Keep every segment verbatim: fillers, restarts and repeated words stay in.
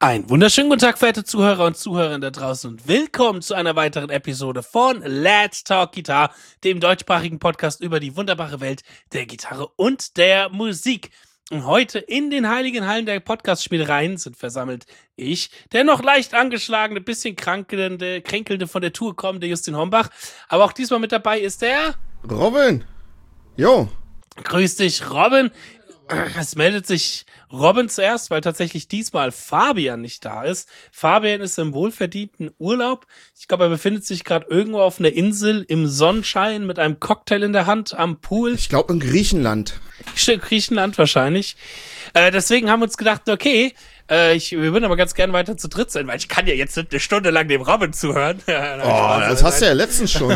Einen wunderschönen guten Tag, verehrte Zuhörer und Zuhörerinnen da draußen und willkommen zu einer weiteren Episode von Let's Talk Guitar, dem deutschsprachigen Podcast über die wunderbare Welt der Gitarre und der Musik. Und heute in den heiligen Hallen der Podcast-Spielereien sind versammelt ich, der noch leicht angeschlagene, bisschen kränkelnde, kränkelnde von der Tour kommende Justin Hombach, aber auch diesmal mit dabei ist der... Robin! Jo! Grüß dich, Robin! Es meldet sich Robin zuerst, weil tatsächlich diesmal Fabian nicht da ist. Fabian ist im wohlverdienten Urlaub. Ich glaube, er befindet sich gerade irgendwo auf einer Insel im Sonnenschein mit einem Cocktail in der Hand am Pool. Ich glaube in Griechenland. Griechenland wahrscheinlich. Äh, deswegen haben wir uns gedacht, okay, äh, ich, wir würden aber ganz gerne weiter zu dritt sein, weil ich kann ja jetzt nicht eine Stunde lang dem Robin zuhören. Oh, das hast du ja letztens schon.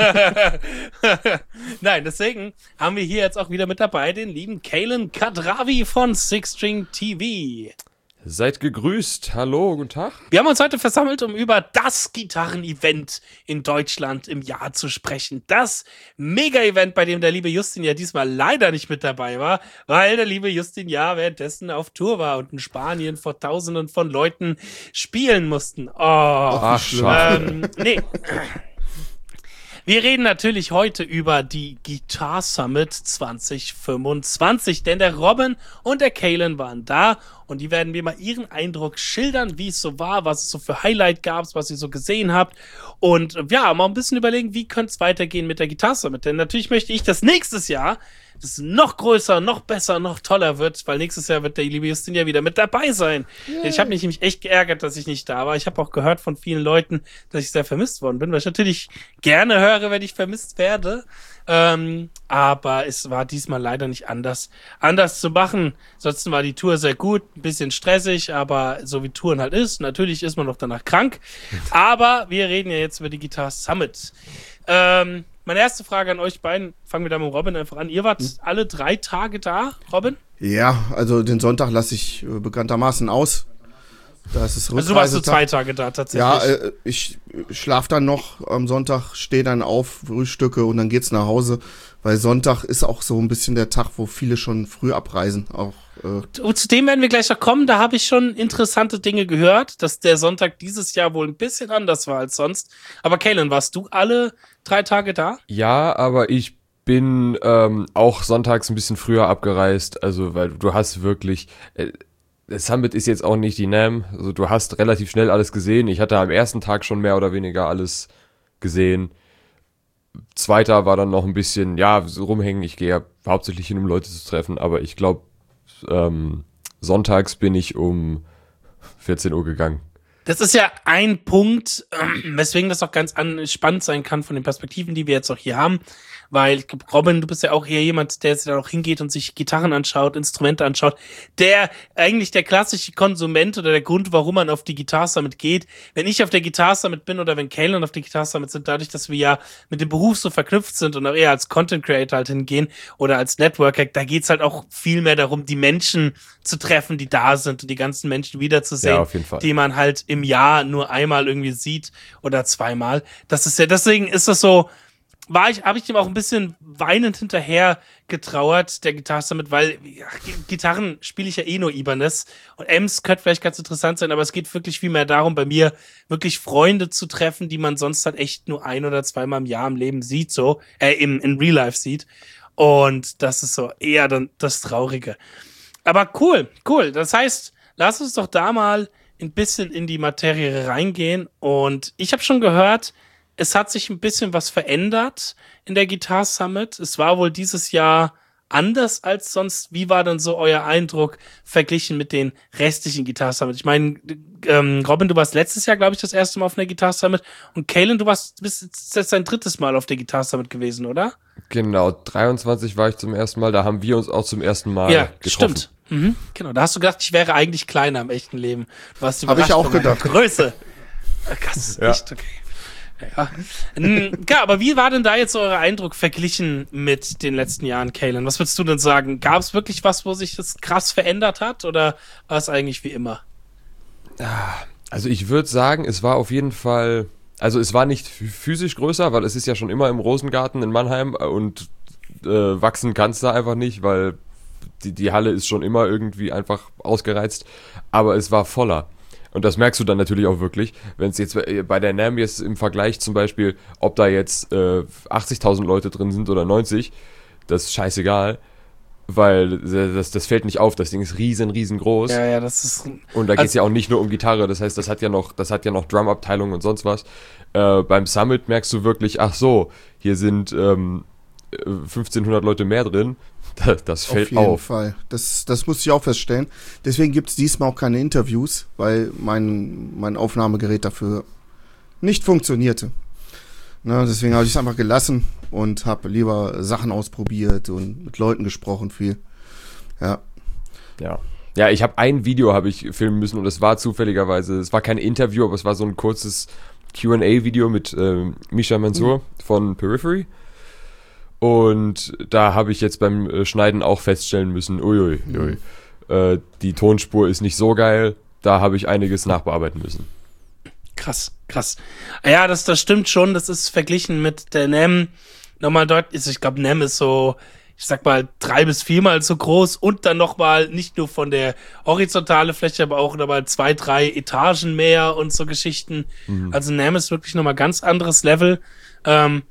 Nein, deswegen haben wir hier jetzt auch wieder mit dabei den lieben Kalen Kadravi von Six String T V. Seid gegrüßt. Hallo, guten Tag. Wir haben uns heute versammelt, um über das Gitarren-Event in Deutschland im Jahr zu sprechen. Das Mega-Event, bei dem der liebe Justin ja diesmal leider nicht mit dabei war, weil der liebe Justin ja währenddessen auf Tour war und in Spanien vor Tausenden von Leuten spielen mussten. Oh, Ach, schade. Ähm, nee. Wir reden natürlich heute über die Guitar Summit zwanzig fünfundzwanzig, denn der Robin und der Kalen waren da und die werden mir mal ihren Eindruck schildern, wie es so war, was es so für Highlight gab, was ihr so gesehen habt und ja, mal ein bisschen überlegen, wie könnte es weitergehen mit der Guitar Summit, denn natürlich möchte ich, dass nächstes Jahr das noch größer, noch besser, noch toller wird, weil nächstes Jahr wird der liebe Justin ja wieder mit dabei sein. Yay. Ich habe mich nämlich echt geärgert, dass ich nicht da war. Ich habe auch gehört von vielen Leuten, dass ich sehr vermisst worden bin, weil ich natürlich gerne höre, wenn ich vermisst werde. Ähm, aber es war diesmal leider nicht anders, anders zu machen. Ansonsten war die Tour sehr gut, ein bisschen stressig, aber so wie Touren halt ist. Natürlich ist man noch danach krank. Aber wir reden ja jetzt über die Guitar Summit. Ähm, Meine erste Frage an euch beiden, fangen wir da mit Robin einfach an. Ihr wart alle drei Tage da, Robin? Ja, also den Sonntag lasse ich äh, bekanntermaßen aus. Da ist es Also du warst so zwei Tage da tatsächlich? Ja, äh, ich schlafe dann noch am Sonntag, stehe dann auf, frühstücke und dann geht's nach Hause. Weil Sonntag ist auch so ein bisschen der Tag, wo viele schon früh abreisen. Auch, äh Zu dem werden wir gleich noch kommen. Da habe ich schon interessante Dinge gehört, dass der Sonntag dieses Jahr wohl ein bisschen anders war als sonst. Aber Kalen, warst du alle drei Tage da? Ja, aber ich bin ähm, auch sonntags ein bisschen früher abgereist. Also, weil du hast wirklich... Äh, Das Summit ist jetzt auch nicht die N A M. Also du hast relativ schnell alles gesehen. Ich hatte am ersten Tag schon mehr oder weniger alles gesehen. Zweiter war dann noch ein bisschen, ja, so rumhängen. Ich gehe ja hauptsächlich hin, um Leute zu treffen. Aber ich glaube, ähm, sonntags bin ich um vierzehn Uhr gegangen. Das ist ja ein Punkt, ähm, weswegen das auch ganz an, spannend sein kann von den Perspektiven, die wir jetzt auch hier haben. Weil, ich glaub, Robin, du bist ja auch eher jemand, der jetzt dann auch hingeht und sich Gitarren anschaut, Instrumente anschaut, der eigentlich der klassische Konsument oder der Grund, warum man auf die Guitar Summit geht. Wenn ich auf der Guitar Summit bin oder wenn Kalen auf der Guitar Summit sind, dadurch, dass wir ja mit dem Beruf so verknüpft sind und auch eher als Content Creator halt hingehen oder als Networker, da geht's halt auch viel mehr darum, die Menschen zu treffen, die da sind und die ganzen Menschen wiederzusehen, ja, auf jeden Fall, die man halt im Jahr nur einmal irgendwie sieht oder zweimal. Das ist ja, deswegen ist das so, war ich, habe ich dem auch ein bisschen weinend hinterher getrauert, der Guitar Summit, weil ja, Gitarren spiele ich ja eh nur Ibanez und Ems könnte vielleicht ganz interessant sein, aber es geht wirklich viel mehr darum, bei mir wirklich Freunde zu treffen, die man sonst halt echt nur ein oder zweimal im Jahr im Leben sieht, so, äh, im, in Real Life sieht. Und das ist so eher dann das Traurige. Aber cool, cool. Das heißt, lass uns doch da mal ein bisschen in die Materie reingehen und ich habe schon gehört, es hat sich ein bisschen was verändert in der Guitar Summit. Es war wohl dieses Jahr anders als sonst. Wie war denn so euer Eindruck verglichen mit den restlichen Guitar Summit? Ich meine, ähm, Robin, du warst letztes Jahr, glaube ich, das erste Mal auf einer Guitar Summit und Kalen, du warst bist jetzt dein drittes Mal auf der Guitar Summit gewesen, oder? Genau, dreiundzwanzig war ich zum ersten Mal. Da haben wir uns auch zum ersten Mal ja, getroffen. Stimmt. Mhm, genau, da hast du gedacht, ich wäre eigentlich kleiner im echten Leben. Du warst Habe ich auch gedacht. Größe. Das ist ja. echt okay. Ja. ja, aber wie war denn da jetzt euer Eindruck verglichen mit den letzten Jahren, Kalen? Was würdest du denn sagen? Gab es wirklich was, wo sich das krass verändert hat oder war es eigentlich wie immer? Also ich würde sagen, es war auf jeden Fall, also es war nicht physisch größer, weil es ist ja schon immer im Rosengarten in Mannheim und äh, wachsen kannst du einfach nicht, weil die, die Halle ist schon immer irgendwie einfach ausgereizt, aber es war voller. Und das merkst du dann natürlich auch wirklich, wenn es jetzt bei der NAMM jetzt im Vergleich zum Beispiel, ob da jetzt äh, achtzigtausend Leute drin sind oder neunzig, das ist scheißegal, weil das, das fällt nicht auf, das Ding ist riesen, riesengroß. Ja, ja, das ist... Und da geht es also, ja auch nicht nur um Gitarre, das heißt, das hat ja noch, das hat ja noch Drum-Abteilung und sonst was. Äh, beim Summit merkst du wirklich, ach so, hier sind ähm, fünfzehnhundert Leute mehr drin, das, das fällt auf. Auf jeden auf. Fall, das, das musste ich auch feststellen. Deswegen gibt es diesmal auch keine Interviews, weil mein, mein Aufnahmegerät dafür nicht funktionierte. Na, deswegen habe ich es einfach gelassen und habe lieber Sachen ausprobiert und mit Leuten gesprochen viel. Ja. Ja. Ja, ich habe ein Video habe ich filmen müssen und es war zufälligerweise, es war kein Interview, aber es war so ein kurzes Q and A-Video mit ähm, Misha Mansour mhm. von Periphery. Und da habe ich jetzt beim äh, Schneiden auch feststellen müssen, uiui, ui, mhm. äh, die Tonspur ist nicht so geil, da habe ich einiges nachbearbeiten müssen. Krass, krass. Ja, das, das stimmt schon. Das ist verglichen mit der NAMM nochmal deutlich. Ich glaube, NAMM ist so, ich sag mal, drei bis viermal so groß und dann nochmal nicht nur von der horizontale Fläche, aber auch nochmal zwei, drei Etagen mehr und so Geschichten. Mhm. Also NAMM ist wirklich nochmal ganz anderes Level. Ähm,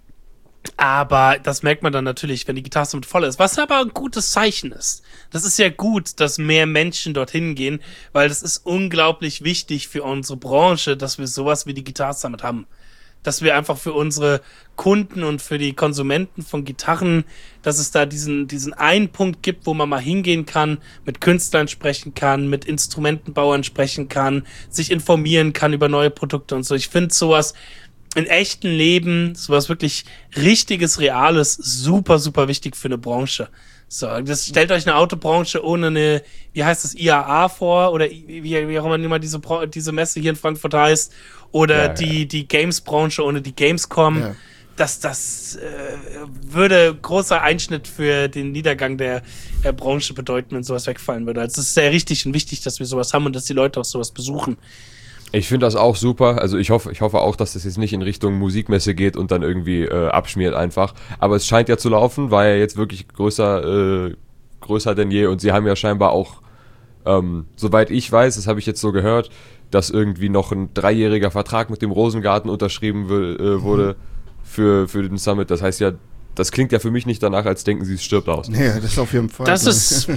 aber das merkt man dann natürlich, wenn die Gitarre Summit voll ist. Was aber ein gutes Zeichen ist. Das ist ja gut, dass mehr Menschen dorthin gehen, weil das ist unglaublich wichtig für unsere Branche, dass wir sowas wie die Gitarre Summit haben. Dass wir einfach für unsere Kunden und für die Konsumenten von Gitarren, dass es da diesen, diesen einen Punkt gibt, wo man mal hingehen kann, mit Künstlern sprechen kann, mit Instrumentenbauern sprechen kann, sich informieren kann über neue Produkte und so. Ich finde sowas im echten Leben, sowas wirklich richtiges, reales, super, super wichtig für eine Branche. So, das stellt euch eine Autobranche ohne eine, wie heißt das, I A A vor, oder wie, wie auch immer diese, diese Messe hier in Frankfurt heißt, oder ja, die, ja. die Games-Branche ohne die Gamescom. Ja. Das, das äh, würde großer Einschnitt für den Niedergang der, der Branche bedeuten, wenn sowas wegfallen würde. Also es ist sehr richtig und wichtig, dass wir sowas haben und dass die Leute auch sowas besuchen. Ich finde das auch super. Also ich hoffe, ich hoffe auch, dass das jetzt nicht in Richtung Musikmesse geht und dann irgendwie äh, abschmiert einfach. Aber es scheint ja zu laufen, war ja jetzt wirklich größer, äh, größer denn je. Und sie haben ja scheinbar auch, ähm, soweit ich weiß, das habe ich jetzt so gehört, dass irgendwie noch ein dreijähriger Vertrag mit dem Rosengarten unterschrieben will, äh, wurde mhm. für, für den Summit. Das heißt ja, das klingt ja für mich nicht danach, als denken sie, es stirbt aus. Ja, das ist auf jeden Fall. Das ist...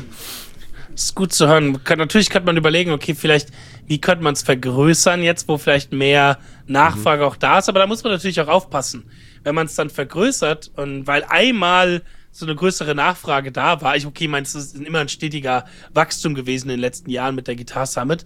ist gut zu hören. Kann, natürlich könnte man überlegen, okay, vielleicht, wie könnte man es vergrößern jetzt, wo vielleicht mehr Nachfrage mhm. auch da ist, aber da muss man natürlich auch aufpassen. Wenn man es dann vergrößert und weil einmal so eine größere Nachfrage da war, ich, okay, meinst du, es ist immer ein stetiger Wachstum gewesen in den letzten Jahren mit der Guitar Summit,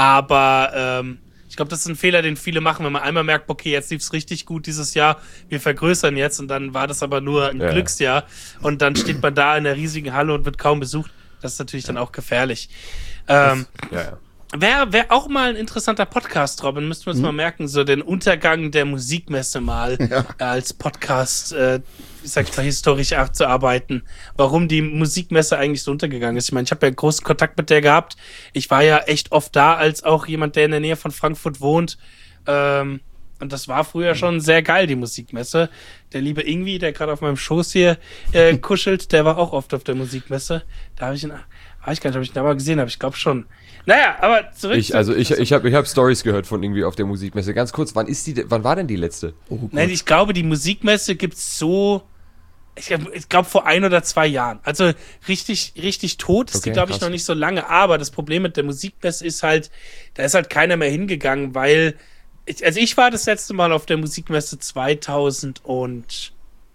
aber ähm, ich glaube, das ist ein Fehler, den viele machen, wenn man einmal merkt, okay, jetzt lief's richtig gut dieses Jahr, wir vergrößern jetzt und dann war das aber nur ein ja. Glücksjahr und dann steht man da in der riesigen Halle und wird kaum besucht. Das ist natürlich dann auch gefährlich. Ähm, das, ja, ja. Wäre wär auch mal ein interessanter Podcast, Robin, müssten wir uns mhm. mal merken, so den Untergang der Musikmesse mal ja. äh, als Podcast, äh, ich sag mal, historisch abzuarbeiten, warum die Musikmesse eigentlich so untergegangen ist. Ich meine, ich habe ja großen Kontakt mit der gehabt. Ich war ja echt oft da, als auch jemand, der in der Nähe von Frankfurt wohnt. Ähm, Und das war früher schon sehr geil, die Musikmesse. Der liebe Ingwi, der gerade auf meinem Schoß hier äh, kuschelt, der war auch oft auf der Musikmesse. Da habe ich ihn, weiß ich gar nicht, ob ich ihn da mal gesehen habe. Ich glaube schon. Naja, aber zurück. Ich, also ich, ich habe ich hab Stories gehört von Ingwi auf der Musikmesse. Ganz kurz, wann ist die? Wann war denn die letzte? Oh, Nein, ich glaube, die Musikmesse gibt's so. Ich, ich glaube vor ein oder zwei Jahren. Also richtig, richtig tot ist okay, die, glaube ich, noch nicht so lange. Aber das Problem mit der Musikmesse ist halt, da ist halt keiner mehr hingegangen, weil Ich, also ich war das letzte Mal auf der Musikmesse zweitausendachtzehn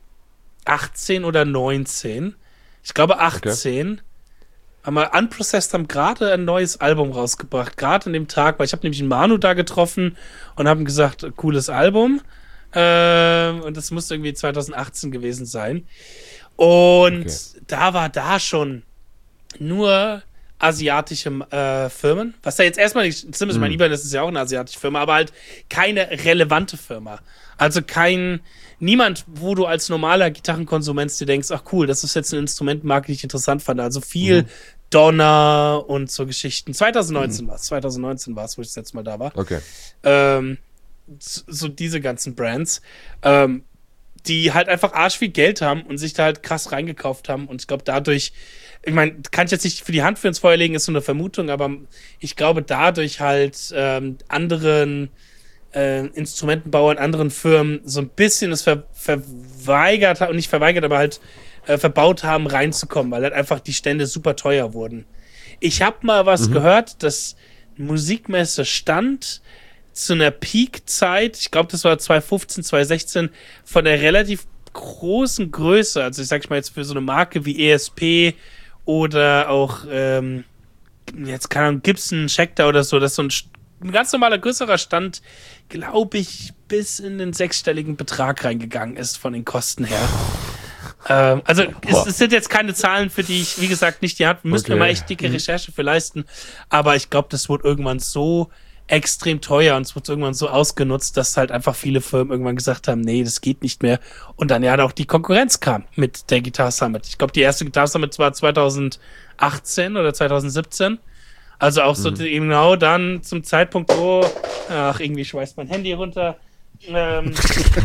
oder neunzehn. Ich glaube achtzehn. Okay. Aber Unprocessed haben gerade ein neues Album rausgebracht. Gerade an dem Tag, weil ich habe nämlich einen Manu da getroffen und habe ihm gesagt, cooles Album. Ähm, und das muss irgendwie zweitausendachtzehn gewesen sein. Und okay. da war da schon nur asiatische äh, Firmen, was da jetzt erstmal nicht, zumindest mm. mein eBay, das ist ja auch eine asiatische Firma, aber halt keine relevante Firma. Also kein, niemand, wo du als normaler Gitarrenkonsument dir denkst, ach cool, das ist jetzt ein Instrumentenmarke, die ich interessant fand. Also viel mm. Donner und so Geschichten. zweitausendneunzehn mm. war es, zweitausendneunzehn war es, wo ich das letzte Mal da war. Okay. Ähm, so diese ganzen Brands. Ähm, die halt einfach arsch viel Geld haben und sich da halt krass reingekauft haben. Und ich glaube, dadurch, ich meine, kann ich jetzt nicht für die Hand für ins Feuer legen, ist so eine Vermutung, aber ich glaube, dadurch halt ähm, anderen äh, Instrumentenbauern, anderen Firmen so ein bisschen es ver- verweigert haben, nicht verweigert, aber halt äh, verbaut haben, reinzukommen, weil halt einfach die Stände super teuer wurden. Ich habe mal was mhm. gehört, dass Musikmesse stand zu einer Peak-Zeit, ich glaube, das war zwanzig fünfzehn, zwanzig sechzehn, von der relativ großen Größe, also ich sag mal jetzt für so eine Marke wie E S P oder auch ähm, jetzt keine Ahnung, Gibson, Schecter oder so, dass so ein, ein ganz normaler größerer Stand, glaube ich, bis in den sechsstelligen Betrag reingegangen ist von den Kosten her. Ähm, also es, es sind jetzt keine Zahlen, für die ich, wie gesagt, nicht die Hand, müsste okay. man mal echt dicke Recherche für leisten, aber ich glaube, das wurde irgendwann so extrem teuer und es wurde irgendwann so ausgenutzt, dass halt einfach viele Firmen irgendwann gesagt haben, nee, das geht nicht mehr. Und dann ja auch die Konkurrenz kam mit der Guitar Summit. Ich glaube, die erste Guitar Summit war zwanzig achtzehn oder zwanzig siebzehn. Also auch so mhm. genau dann zum Zeitpunkt, wo, ach, irgendwie schmeißt mein Handy runter ähm,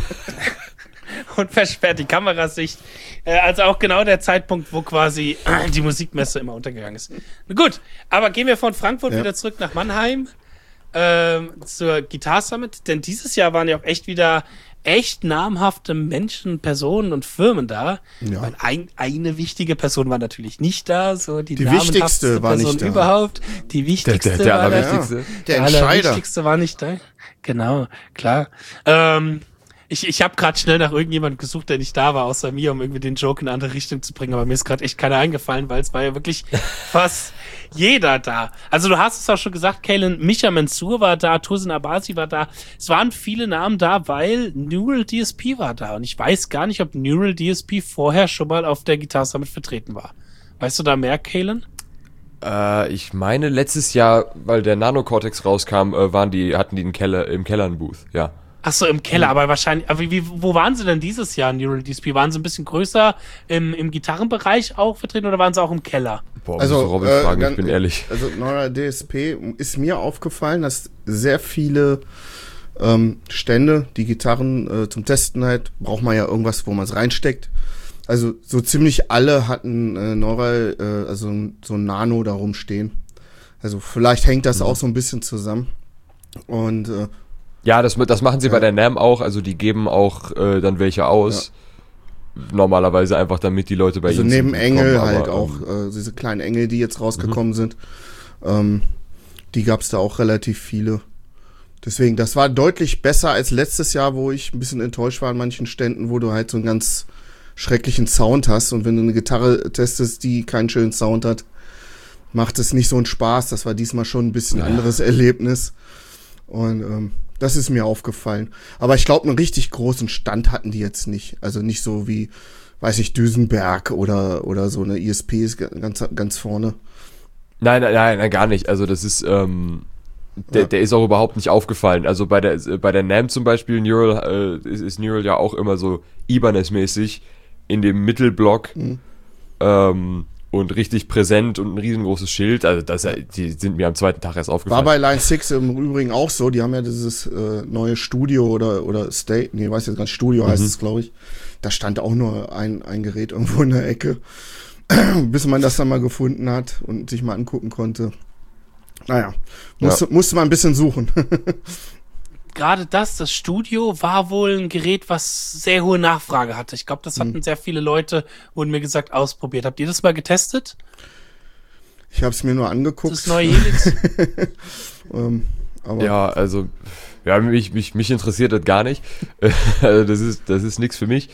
und versperrt die Kamerasicht. Äh, also auch genau der Zeitpunkt, wo quasi die Musikmesse immer untergegangen ist. Gut, aber gehen wir von Frankfurt ja. wieder zurück nach Mannheim. Ähm, zur Guitar Summit, denn dieses Jahr waren ja auch echt wieder echt namhafte Menschen, Personen und Firmen da. Ja. Weil ein, eine wichtige Person war natürlich nicht da, so die, die wichtigste war Person nicht da. Überhaupt. Die wichtigste der, der, der war allerwichtigste. Ja, der Entscheider. Der allerwichtigste war nicht da. Genau, klar. Ähm, Ich, ich habe gerade schnell nach irgendjemandem gesucht, der nicht da war, außer mir, um irgendwie den Joke in eine andere Richtung zu bringen. Aber mir ist gerade echt keiner eingefallen, weil es war ja wirklich fast jeder da. Also du hast es auch schon gesagt, Kalen, Micha Mansour war da, Tosin Abasi war da. Es waren viele Namen da, weil Neural D S P war da. Und ich weiß gar nicht, ob Neural D S P vorher schon mal auf der Guitar Summit vertreten war. Weißt du da mehr, Kalen? Äh, ich meine, letztes Jahr, weil der Nano Cortex rauskam, äh, waren die, hatten die im Keller, im Keller einen Booth, ja. Ach so, im Keller, aber wahrscheinlich, aber wie, wo waren sie denn dieses Jahr, Neural D S P? Waren sie ein bisschen größer im, im Gitarrenbereich auch vertreten oder waren sie auch im Keller? Boah, also, Robin äh, fragen, ganz, ich bin ehrlich. Also, Neural D S P ist mir aufgefallen, dass sehr viele ähm, Stände, die Gitarren äh, zum Testen halt, braucht man ja irgendwas, wo man es reinsteckt. Also, so ziemlich alle hatten äh, Neural, äh, also so ein Nano da rumstehen. Also, vielleicht hängt das mhm. auch so ein bisschen zusammen. Und, äh, Ja, das, das machen sie ja. bei der NAMM auch, also die geben auch äh, dann welche aus. Ja. Normalerweise einfach, damit die Leute bei also ihnen neben Engel kommen, halt aber, auch, ähm, äh, diese kleinen Engel, die jetzt rausgekommen mhm. sind. Ähm, die gab es da auch relativ viele. Deswegen, das war deutlich besser als letztes Jahr, wo ich ein bisschen enttäuscht war an manchen Ständen, wo du halt so einen ganz schrecklichen Sound hast. Und wenn du eine Gitarre testest, die keinen schönen Sound hat, macht es nicht so einen Spaß. Das war diesmal schon ein bisschen ja. anderes Erlebnis. Und ähm, das ist mir aufgefallen. Aber ich glaube, einen richtig großen Stand hatten die jetzt nicht. Also nicht so wie, weiß ich, Düsenberg oder, oder so eine I S P ist ganz, ganz vorne. Nein, nein, nein, nein, gar nicht. Also das ist, ähm, der, ja. der ist auch überhaupt nicht aufgefallen. Also bei der, bei der NAMM zum Beispiel, Neural, äh, ist, ist Neural ja auch immer so Ibanez-mäßig in dem Mittelblock. Mhm. Ähm, und richtig präsent und ein riesengroßes Schild. Also das, die sind mir am zweiten Tag erst aufgefallen. War bei Line six im Übrigen auch so. Die haben ja dieses äh, neue Studio oder oder State, nee, weiß jetzt gar nicht, Studio heißt mhm. es, glaube ich. Da stand auch nur ein, ein Gerät irgendwo in der Ecke. Bis man das dann mal gefunden hat und sich mal angucken konnte. Naja, musste, ja. musste man ein bisschen suchen. Gerade das, das Studio, war wohl ein Gerät, was sehr hohe Nachfrage hatte. Ich glaube, das hatten hm. sehr viele Leute, wurden mir gesagt, ausprobiert. Habt ihr das mal getestet? Ich habe es mir nur angeguckt. Das neue Helix? ähm, aber ja, also ja, mich, mich, mich interessiert das gar nicht. Also das ist, das ist nichts für mich.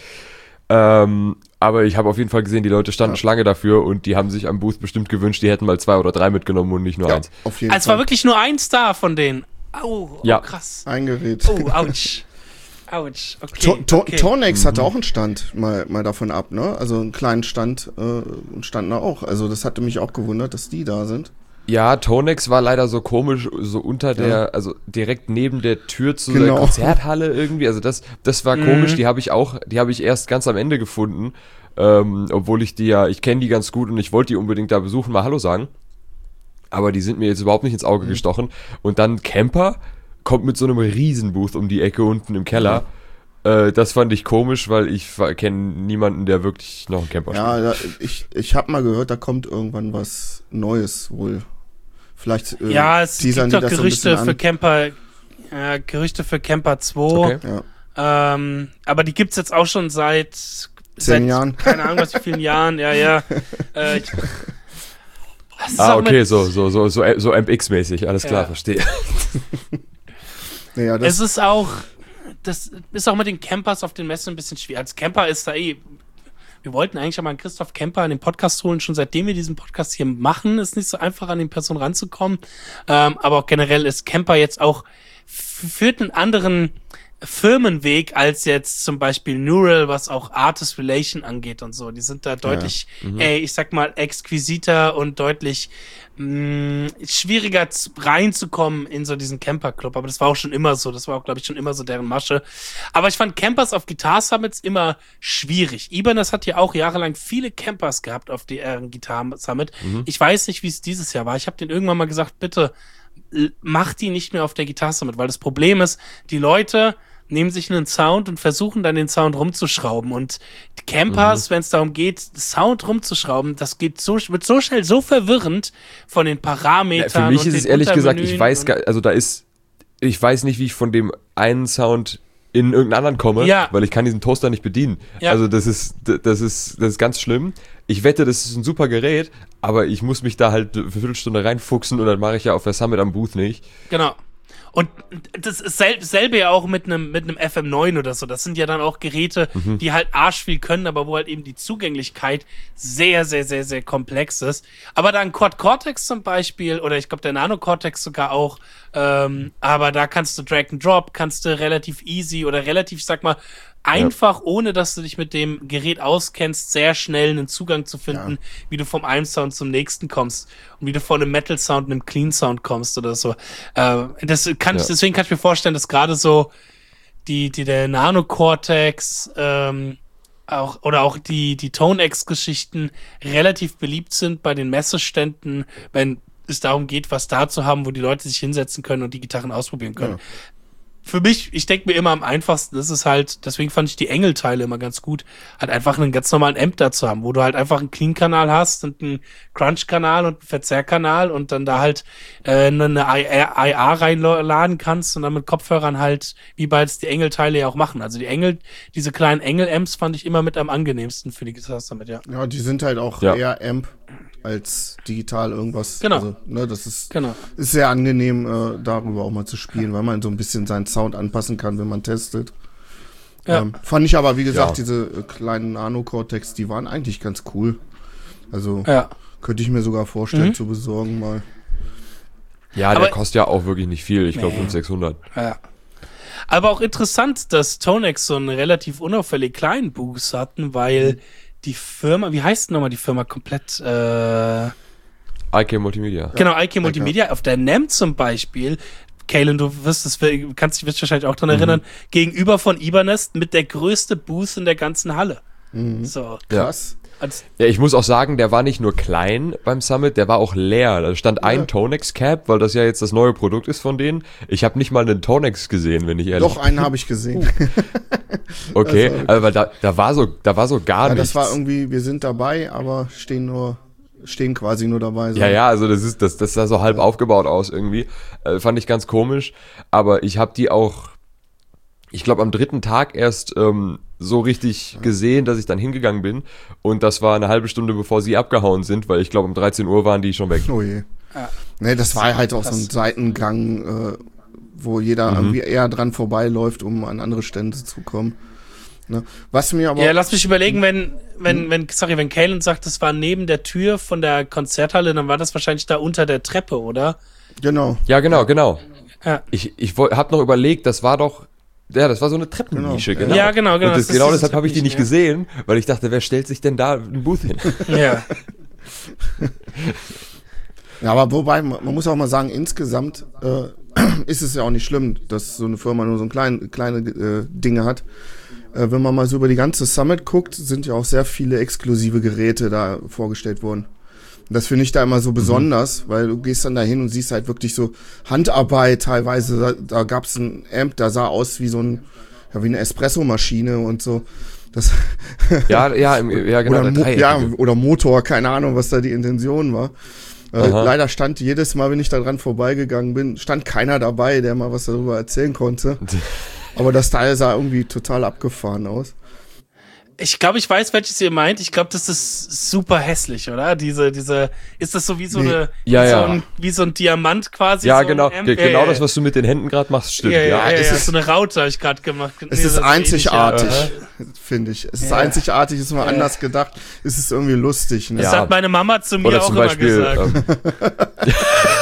Ähm, aber ich habe auf jeden Fall gesehen, die Leute standen ja. Schlange dafür und die haben sich am Booth bestimmt gewünscht, die hätten mal zwei oder drei mitgenommen und nicht nur ja, eins. Auf jeden also Fall. Es war wirklich nur ein Star von denen. Au, oh, ja. krass. Ein Gerät. Oh, ouch. Ouch, okay. To- to- okay. Tonex mhm. hatte auch einen Stand, mal, mal davon ab, ne? Also einen kleinen Stand äh, und standen da auch. Also das hatte mich auch gewundert, dass die da sind. Ja, Tonex war leider so komisch, so unter der, ja. also direkt neben der Tür zu genau. der Konzerthalle irgendwie. Also das, das war mhm. komisch. Die habe ich auch, die habe ich erst ganz am Ende gefunden, ähm, obwohl ich die ja, ich kenne die ganz gut und ich wollte die unbedingt da besuchen, mal Hallo sagen. Aber die sind mir jetzt überhaupt nicht ins Auge mhm. gestochen. Und dann Camper kommt mit so einem Riesenbooth um die Ecke unten im Keller. Äh, das fand ich komisch, weil ich kenne niemanden, der wirklich noch einen Camper Ja, spielt. da, ich, ich habe mal gehört, da kommt irgendwann was Neues wohl. Vielleicht äh, Ja, es teasern gibt die doch das Gerüchte so ein bisschen für an. Camper, äh, Gerüchte für Camper zwei. Okay. Ja. Ähm, aber die gibt's jetzt auch schon seit Zehn seit, Jahren. Keine Ahnung, was wie vielen Jahren. Ja, ja. Äh, ich, was ist Ah, auch okay, mit- so, so, so, so, so M X-mäßig, alles klar, Ja. verstehe. Ja, das, Es ist auch, das ist auch mit den Campers auf den Messen ein bisschen schwierig. Als Camper ist da eh, wir wollten eigentlich schon mal einen Christoph Camper in den Podcast holen, schon seitdem wir diesen Podcast hier machen, ist nicht so einfach an den Personen ranzukommen. Ähm, aber auch generell ist Camper jetzt auch, f- führt einen anderen Firmenweg als jetzt zum Beispiel Neural, was auch Artist Relation angeht und so. Die sind da deutlich, ey, ich sag mal, exquisiter und deutlich mh, schwieriger z- reinzukommen in so diesen Camper-Club. Aber das war auch schon immer so. Das war auch, glaube ich, schon immer so deren Masche. Aber ich fand Campers auf Guitar Summits immer schwierig. Ibanez hat ja auch jahrelang viele Campers gehabt auf deren Guitar Summit. Ich weiß nicht, wie es dieses Jahr war. Ich habe denen irgendwann mal gesagt, bitte l- mach die nicht mehr auf der Guitar Summit, weil das Problem ist, die Leute nehmen sich einen Sound und versuchen dann den Sound rumzuschrauben. Und die Campers, wenn es darum geht, Sound rumzuschrauben, das geht so, wird so schnell so verwirrend von den Ja, Parametern. für mich und ist es den ehrlich gesagt, ich Untermenüen weiß und- gar, also da ist, ich weiß nicht, wie ich von dem einen Sound in irgendeinen anderen komme, Ja. weil ich kann diesen Toaster nicht bedienen. Ja. Also das ist, das ist, das ist ganz schlimm. Ich wette, das ist ein super Gerät, aber ich muss mich da halt für eine Viertelstunde reinfuchsen und dann mache ich ja auf der Summit am Booth nicht. Genau. Und das ist sel selbe ja auch mit einem mit einem F M neun oder so. Das sind ja dann auch Geräte, Mhm. die halt arschviel können, aber wo halt eben die Zugänglichkeit sehr, sehr, sehr, sehr komplex ist. Aber da ein Quad Cortex zum Beispiel, oder ich glaube der Nano Cortex sogar auch, ähm, aber da kannst du Drag and Drop, kannst du relativ easy oder relativ, ich sag mal, einfach, ohne dass du dich mit dem Gerät auskennst, sehr schnell einen Zugang zu finden, wie du vom einen Sound zum nächsten kommst und wie du von einem Metal Sound einem Clean Sound kommst oder so. Äh, das kann ich, Ja. deswegen kann ich mir vorstellen, dass gerade so die, die der Nano Cortex ähm, auch oder auch die die Tone-X-Geschichten relativ beliebt sind bei den Messeständen, wenn es darum geht, was da zu haben, wo die Leute sich hinsetzen können und die Gitarren ausprobieren können. Ja. Für mich, ich denke mir immer am einfachsten, das ist halt, deswegen fand ich die Engel-Teile immer ganz gut, halt einfach einen ganz normalen Amp da zu haben, wo du halt einfach einen Clean-Kanal hast und einen Crunch-Kanal und einen Verzerrkanal und dann da halt äh, eine I A reinladen kannst und dann mit Kopfhörern halt, wie bald die Engel-Teile ja auch machen. Also die Engel, diese kleinen Engel-Amps fand ich immer mit am angenehmsten für die Gitarre damit, ja. ja, die sind halt auch Ja. eher Amp als digital irgendwas. Genau. Also, ne, das ist, Genau. ist sehr angenehm, äh, darüber auch mal zu spielen, weil man so ein bisschen seinen Sound anpassen kann, wenn man testet. Ja. Ähm, fand ich aber, wie gesagt, Ja. diese äh, kleinen Nano-Cortex, die waren eigentlich ganz cool. Also Ja. könnte ich mir sogar vorstellen Mhm. zu besorgen mal. Ja, Aber- der kostet ja auch wirklich nicht viel. Ich glaube Nee. fünfhundert, sechshundert. Ja. Aber auch interessant, dass Tone-X so einen relativ unauffällig kleinen Boost hatten, weil die Firma, wie heißt denn nochmal die Firma komplett? Äh, I K Multimedia. genau, I K Multimedia. Auf der N E M zum Beispiel, Kalen, du wirst es, kannst dich wahrscheinlich auch dran erinnern, gegenüber von Ibanez mit der größte Boost in der ganzen Halle. So. Krass. Als, Ja, ich muss auch sagen, der war nicht nur klein beim Summit, der war auch leer. Da stand ein Tonex Cap, weil das ja jetzt das neue Produkt ist von denen. Ich habe nicht mal einen Tonex gesehen, wenn ich ehrlich Doch, einen habe ich gesehen. Okay, Also- also, weil da, da war so, da war so gar Ja, nichts. das war irgendwie, wir sind dabei, aber stehen nur, stehen quasi nur dabei. So. Ja, ja, also das ist, das, das sah so halb aufgebaut aus irgendwie. Äh, fand ich ganz komisch. Aber ich habe die auch, ich glaube, am dritten Tag erst ähm, so richtig gesehen, dass ich dann hingegangen bin. Und das war eine halbe Stunde, bevor sie abgehauen sind, weil ich glaube, um dreizehn Uhr waren die schon weg. Oh je. Ja. Nee, das war halt auch so ein Krass. Seitengang, äh, wo jeder Mhm. irgendwie eher dran vorbeiläuft, um an andere Stände zu kommen. Ne? Was mir aber ja, lass mich überlegen, wenn, wenn, wenn, sorry, wenn Kalen sagt, das war neben der Tür von der Konzerthalle, dann war das wahrscheinlich da unter der Treppe, oder? genau. Ja, genau, genau. Ja. Ich, ich habe noch überlegt, das war doch, ja, das war so eine Treppennische, Genau. genau. Ja, genau, genau, Und das, das ist genau diese deshalb habe ich die nicht Treppennische, gesehen, weil ich dachte, wer stellt sich denn da einen Booth hin? Ja. Ja, aber wobei, man man muss auch mal sagen, insgesamt äh, ist es ja auch nicht schlimm, dass so eine Firma nur so ein klein, kleine äh, Dinge hat. Äh, wenn man mal so über die ganze Summit guckt, sind ja auch sehr viele exklusive Geräte da vorgestellt worden. Und das finde ich da immer so besonders, weil du gehst dann da hin und siehst halt wirklich so Handarbeit teilweise. Da, da gab es ein Amp, der sah aus wie so ein, ja, wie eine Espressomaschine und so. Das ja, ja, im, ja, genau. Oder, Mo- ja, oder Motor, keine Ahnung, was da die Intention war. Äh, leider stand jedes Mal, wenn ich da dran vorbeigegangen bin, stand keiner dabei, der mal was darüber erzählen konnte. Aber das Teil sah irgendwie total abgefahren aus. Ich glaube, ich weiß, welches ihr meint. Ich glaube, das ist super hässlich, oder? Diese, diese, ist das so wie so Nee. eine, Ja, wie, ja. So ein, wie so ein Diamant quasi? Ja, so genau, ein ge- M- genau äh, das, was du mit den Händen gerade machst, stimmt. Ja, ja, Ja, ja, es ja, ist- so eine Raute habe ich gerade gemacht. Es Nee, ist das ähnlich, einzigartig, ja. finde ich. Es ist Ja. einzigartig, ist mal Ja. anders gedacht. Es ist irgendwie lustig. Ne? Das Ja. hat meine Mama zu mir Oder auch zum immer Beispiel, gesagt. ähm,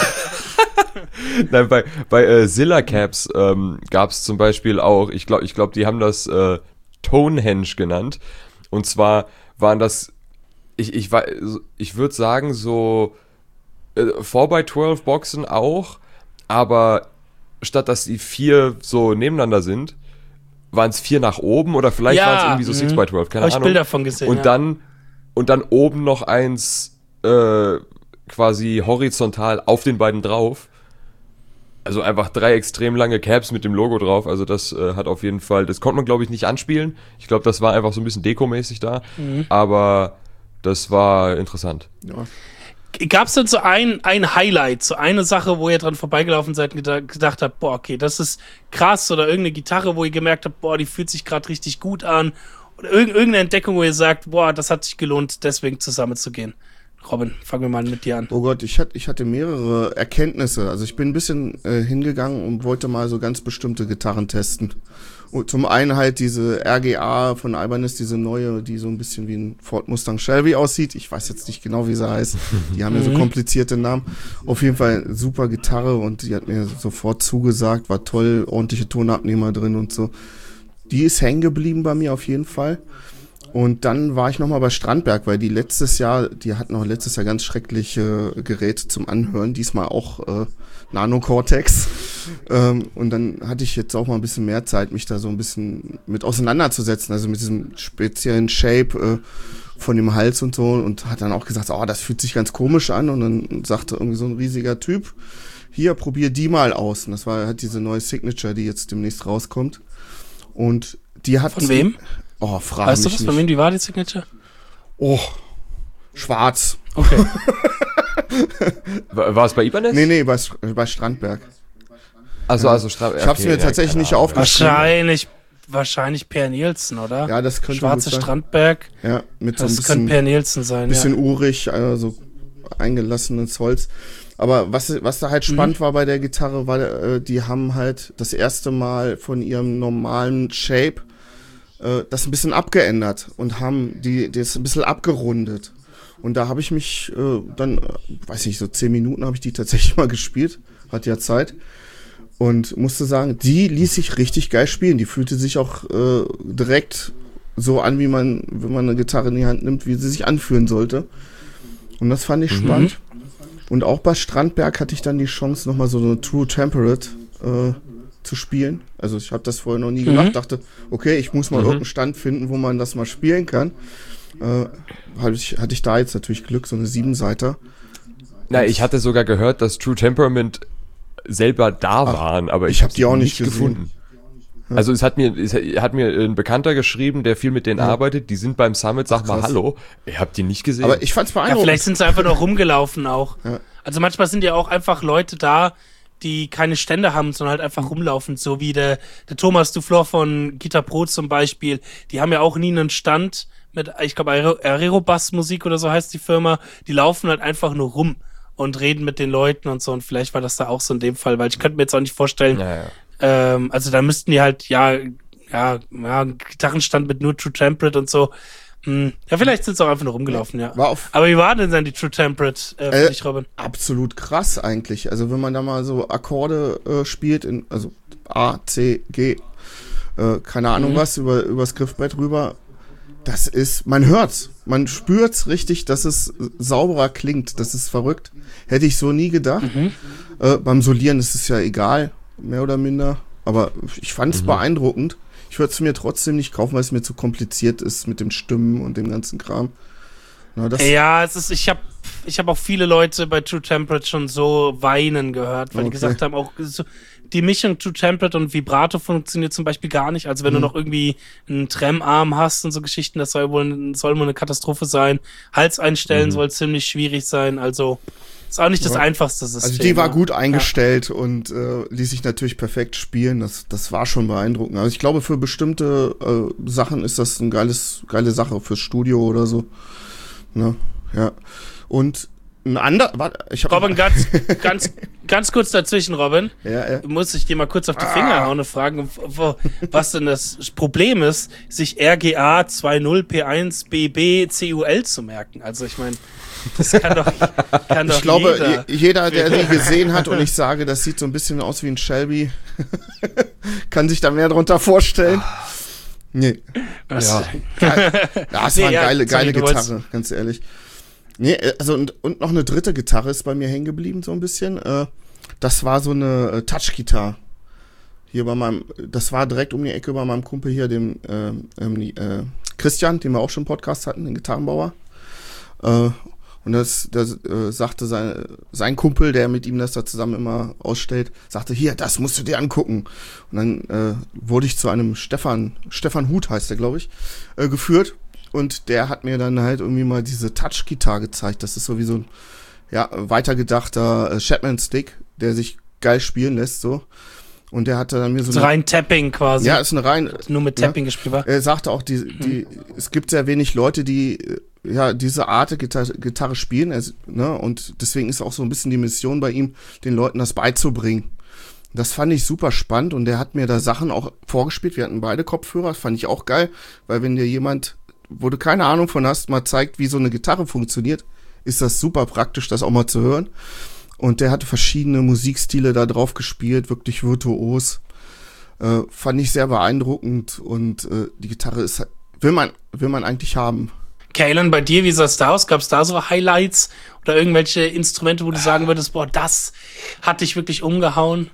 Nein, bei, bei äh, Zilla Caps ähm, gab es zum Beispiel auch, ich glaube, ich glaub, die haben das äh, Tonehenge genannt. Und zwar waren das, ich, ich, wei- ich würde sagen, so äh, vier bei zwölf Boxen auch, aber statt dass die vier so nebeneinander sind, waren es vier nach oben oder vielleicht Ja, waren es irgendwie so six mhm. by zwölf, keine Habe ich Ahnung. Bilder von gesehen. Und ja. dann und dann oben noch eins äh, quasi horizontal auf den beiden drauf. Also einfach drei extrem lange Caps mit dem Logo drauf. Also das äh, hat auf jeden Fall, das konnte man glaube ich nicht anspielen. Ich glaube, das war einfach so ein bisschen dekomäßig da. Mhm. Aber das war interessant. Ja. Gab es denn so ein, ein Highlight, so eine Sache, wo ihr dran vorbeigelaufen seid und geda- gedacht habt, boah, okay, das ist krass, oder irgendeine Gitarre, wo ihr gemerkt habt, boah, die fühlt sich gerade richtig gut an, oder irg- irgendeine Entdeckung, wo ihr sagt, boah, das hat sich gelohnt, deswegen zusammenzugehen. Robin, fangen wir mal mit dir an. Oh Gott, ich hatte, ich hatte mehrere Erkenntnisse. Also ich bin ein bisschen äh, hingegangen und wollte mal so ganz bestimmte Gitarren testen. Und zum einen halt diese R G A von Ibanez, diese neue, die so ein bisschen wie ein Ford Mustang Shelby aussieht. Ich weiß jetzt nicht genau, wie sie heißt. Die haben ja so komplizierte Namen. Auf jeden Fall super Gitarre und die hat mir sofort zugesagt, war toll, ordentliche Tonabnehmer drin und so. Die ist hängen geblieben bei mir auf jeden Fall. Und dann war ich nochmal bei Strandberg, weil die letztes Jahr, die hatten auch letztes Jahr ganz schreckliche Geräte zum Anhören, diesmal auch äh, Nano Cortex. Ähm, und dann hatte ich jetzt auch mal ein bisschen mehr Zeit, mich da so ein bisschen mit auseinanderzusetzen, also mit diesem speziellen Shape äh, von dem Hals und so, und hat dann auch gesagt, oh, das fühlt sich ganz komisch an, und dann sagte irgendwie so ein riesiger Typ, hier, probier die mal aus. Und das war halt diese neue Signature, die jetzt demnächst rauskommt. Und die hat... Von wem? Oh, frag Weißt du mich was, nicht. von wem die war, die Signature? Oh, schwarz. Okay. War, war es bei Ibanez? Nee, nee, bei, bei Strandberg. Also, also Stra- Ich hab's okay, mir ja, tatsächlich keine nicht Ahnung. aufgeschrieben. Wahrscheinlich, wahrscheinlich Per Nielsen, oder? Ja, das könnte Schwarze gut sein. Strandberg. Ja, mit so ein Das könnte bisschen, Per Nielsen sein, bisschen ja. urig, also eingelassenes Holz. Aber was, was da halt spannend war bei der Gitarre, war, äh, die haben halt das erste Mal von ihrem normalen Shape äh, das ein bisschen abgeändert und haben die das ein bisschen abgerundet. Und da habe ich mich äh, dann, äh, weiß nicht, so zehn Minuten habe ich die tatsächlich mal gespielt, hat ja Zeit. Und musste sagen, die ließ sich richtig geil spielen. Die fühlte sich auch äh, direkt so an, wie man, wenn man eine Gitarre in die Hand nimmt, wie sie sich anfühlen sollte. Und das fand ich Mhm. spannend. Und auch bei Strandberg hatte ich dann die Chance, nochmal so eine True Temperate äh, zu spielen. Also ich habe das vorher noch nie gemacht. Mhm. Dachte, okay, ich muss mal Mhm. irgendeinen Stand finden, wo man das mal spielen kann. Äh, hatte, ich, hatte ich da jetzt natürlich Glück, so eine Siebenseiter. Na, ich hatte sogar gehört, dass True Temperament selber da Ach, waren, aber ich ich, hab hab die auch nicht gesehen. gefunden. Also es hat mir es hat mir ein Bekannter geschrieben, der viel mit denen Ja. arbeitet, die sind beim Summit, sag Ach, mal krass. hallo, ihr habt die nicht gesehen. Aber ich fand's Ja, beeindruckend. vielleicht sind sie einfach nur rumgelaufen auch. Ja. Also manchmal sind ja auch einfach Leute da, die keine Stände haben, sondern halt einfach rumlaufen, so wie der, der Thomas Duflor von Guitar Pro zum Beispiel. Die haben ja auch nie einen Stand mit, ich glaube, Aerobass Musik oder so heißt die Firma. Die laufen halt einfach nur rum und reden mit den Leuten und so. Und vielleicht war das da auch so in dem Fall, weil ich könnte mir jetzt auch nicht vorstellen, ja, ja. ähm, also da müssten die halt, ja, ja, ja, einen Gitarrenstand mit nur True Temperate und so. Hm, ja, vielleicht sind sie auch einfach nur rumgelaufen, ja. War auf Aber wie war denn dann die True Temperate äh, für Äh, dich, Robin? absolut krass eigentlich. Also wenn man da mal so Akkorde äh, spielt, in, also A, C, G, äh, keine Ahnung Mhm. was, über übers Griffbrett rüber, das ist, man hört's, man spürt's richtig, dass es sauberer klingt, das ist verrückt. Hätte ich so nie gedacht. Mhm. Äh, beim Solieren ist es ja egal, mehr oder minder, aber ich fand's Mhm. beeindruckend. Ich würde es mir trotzdem nicht kaufen, weil es mir zu kompliziert ist mit dem Stimmen und dem ganzen Kram. Na, das, Ja, es ist, ich habe ich habe auch viele Leute bei True Temperate schon so weinen gehört, weil Okay. die gesagt haben, auch so, die Mischung True Temperate und Vibrato funktioniert zum Beispiel gar nicht. Also wenn Mhm. du noch irgendwie einen Tremarm hast und so Geschichten, das soll wohl, soll wohl eine Katastrophe sein. Hals einstellen Mhm. soll ziemlich schwierig sein. Also ist auch nicht das Ja. einfachste System. Also die war ne? gut eingestellt und äh, ließ sich natürlich perfekt spielen. Das, das war schon beeindruckend. Also ich glaube, für bestimmte äh, Sachen ist das eine geiles, geile Sache fürs Studio oder so. Ne? Ja. Und ein anderer, warte, ich habe Robin, ganz, ganz, ganz kurz dazwischen, Robin. ja, ja. Muss ich dir mal kurz auf die Finger hauen und fragen, wo, was denn das Problem ist, sich R G A zwanzig P eins B B C U L zu merken. Also ich meine, das kann doch, kann doch Ich glaube, jeder. je- jeder, der die gesehen hat und ich sage, das sieht so ein bisschen aus wie ein Shelby, kann sich da mehr drunter vorstellen. Nee. Was- Ja. Geil. Ja, es Nee, war eine ja, geile, sorry, geile du wolltest- Gitarre, ganz ehrlich. Nee, äh, also und, und noch eine dritte Gitarre ist bei mir hängen geblieben, so ein bisschen. Äh, das war so eine äh, Touch-Gitarre. Hier bei meinem, das war direkt um die Ecke bei meinem Kumpel hier, dem ähm, ähm, die, äh, Christian, den wir auch schon im Podcast hatten, den Gitarrenbauer. Äh, und das, das äh, sagte sein, sein Kumpel, der mit ihm das da zusammen immer ausstellt, sagte, hier, das musst du dir angucken. Und dann äh, wurde ich zu einem Stefan, Stefan Huth heißt der, glaube ich, äh, geführt. Und der hat mir dann halt irgendwie mal diese Touch-Gitarre gezeigt. Das ist so wie so ein, ja, weitergedachter äh, Chapman-Stick, der sich geil spielen lässt, so. Und der hatte dann mir so So eine, rein Tapping quasi. ja, ist eine rein, Nur mit ja. Tapping gespielt war. er sagte auch, die, die, es gibt sehr wenig Leute, die äh, ja diese Art der Gitarre, Gitarre spielen, also, ne, und deswegen ist auch so ein bisschen die Mission bei ihm, den Leuten das beizubringen. Das fand ich super spannend und der hat mir da Sachen auch vorgespielt. Wir hatten beide Kopfhörer, das fand ich auch geil, weil wenn dir jemand, wo du keine Ahnung von hast, mal zeigt, wie so eine Gitarre funktioniert, ist das super praktisch, das auch mal zu hören. Und der hatte verschiedene Musikstile da drauf gespielt, wirklich virtuos. Äh, fand ich sehr beeindruckend und äh, die Gitarre ist, will man, will man eigentlich haben. Kalen, bei dir, wie sah es da aus? Gab es da so Highlights oder irgendwelche Instrumente, wo du sagen würdest, boah, das hat dich wirklich umgehauen?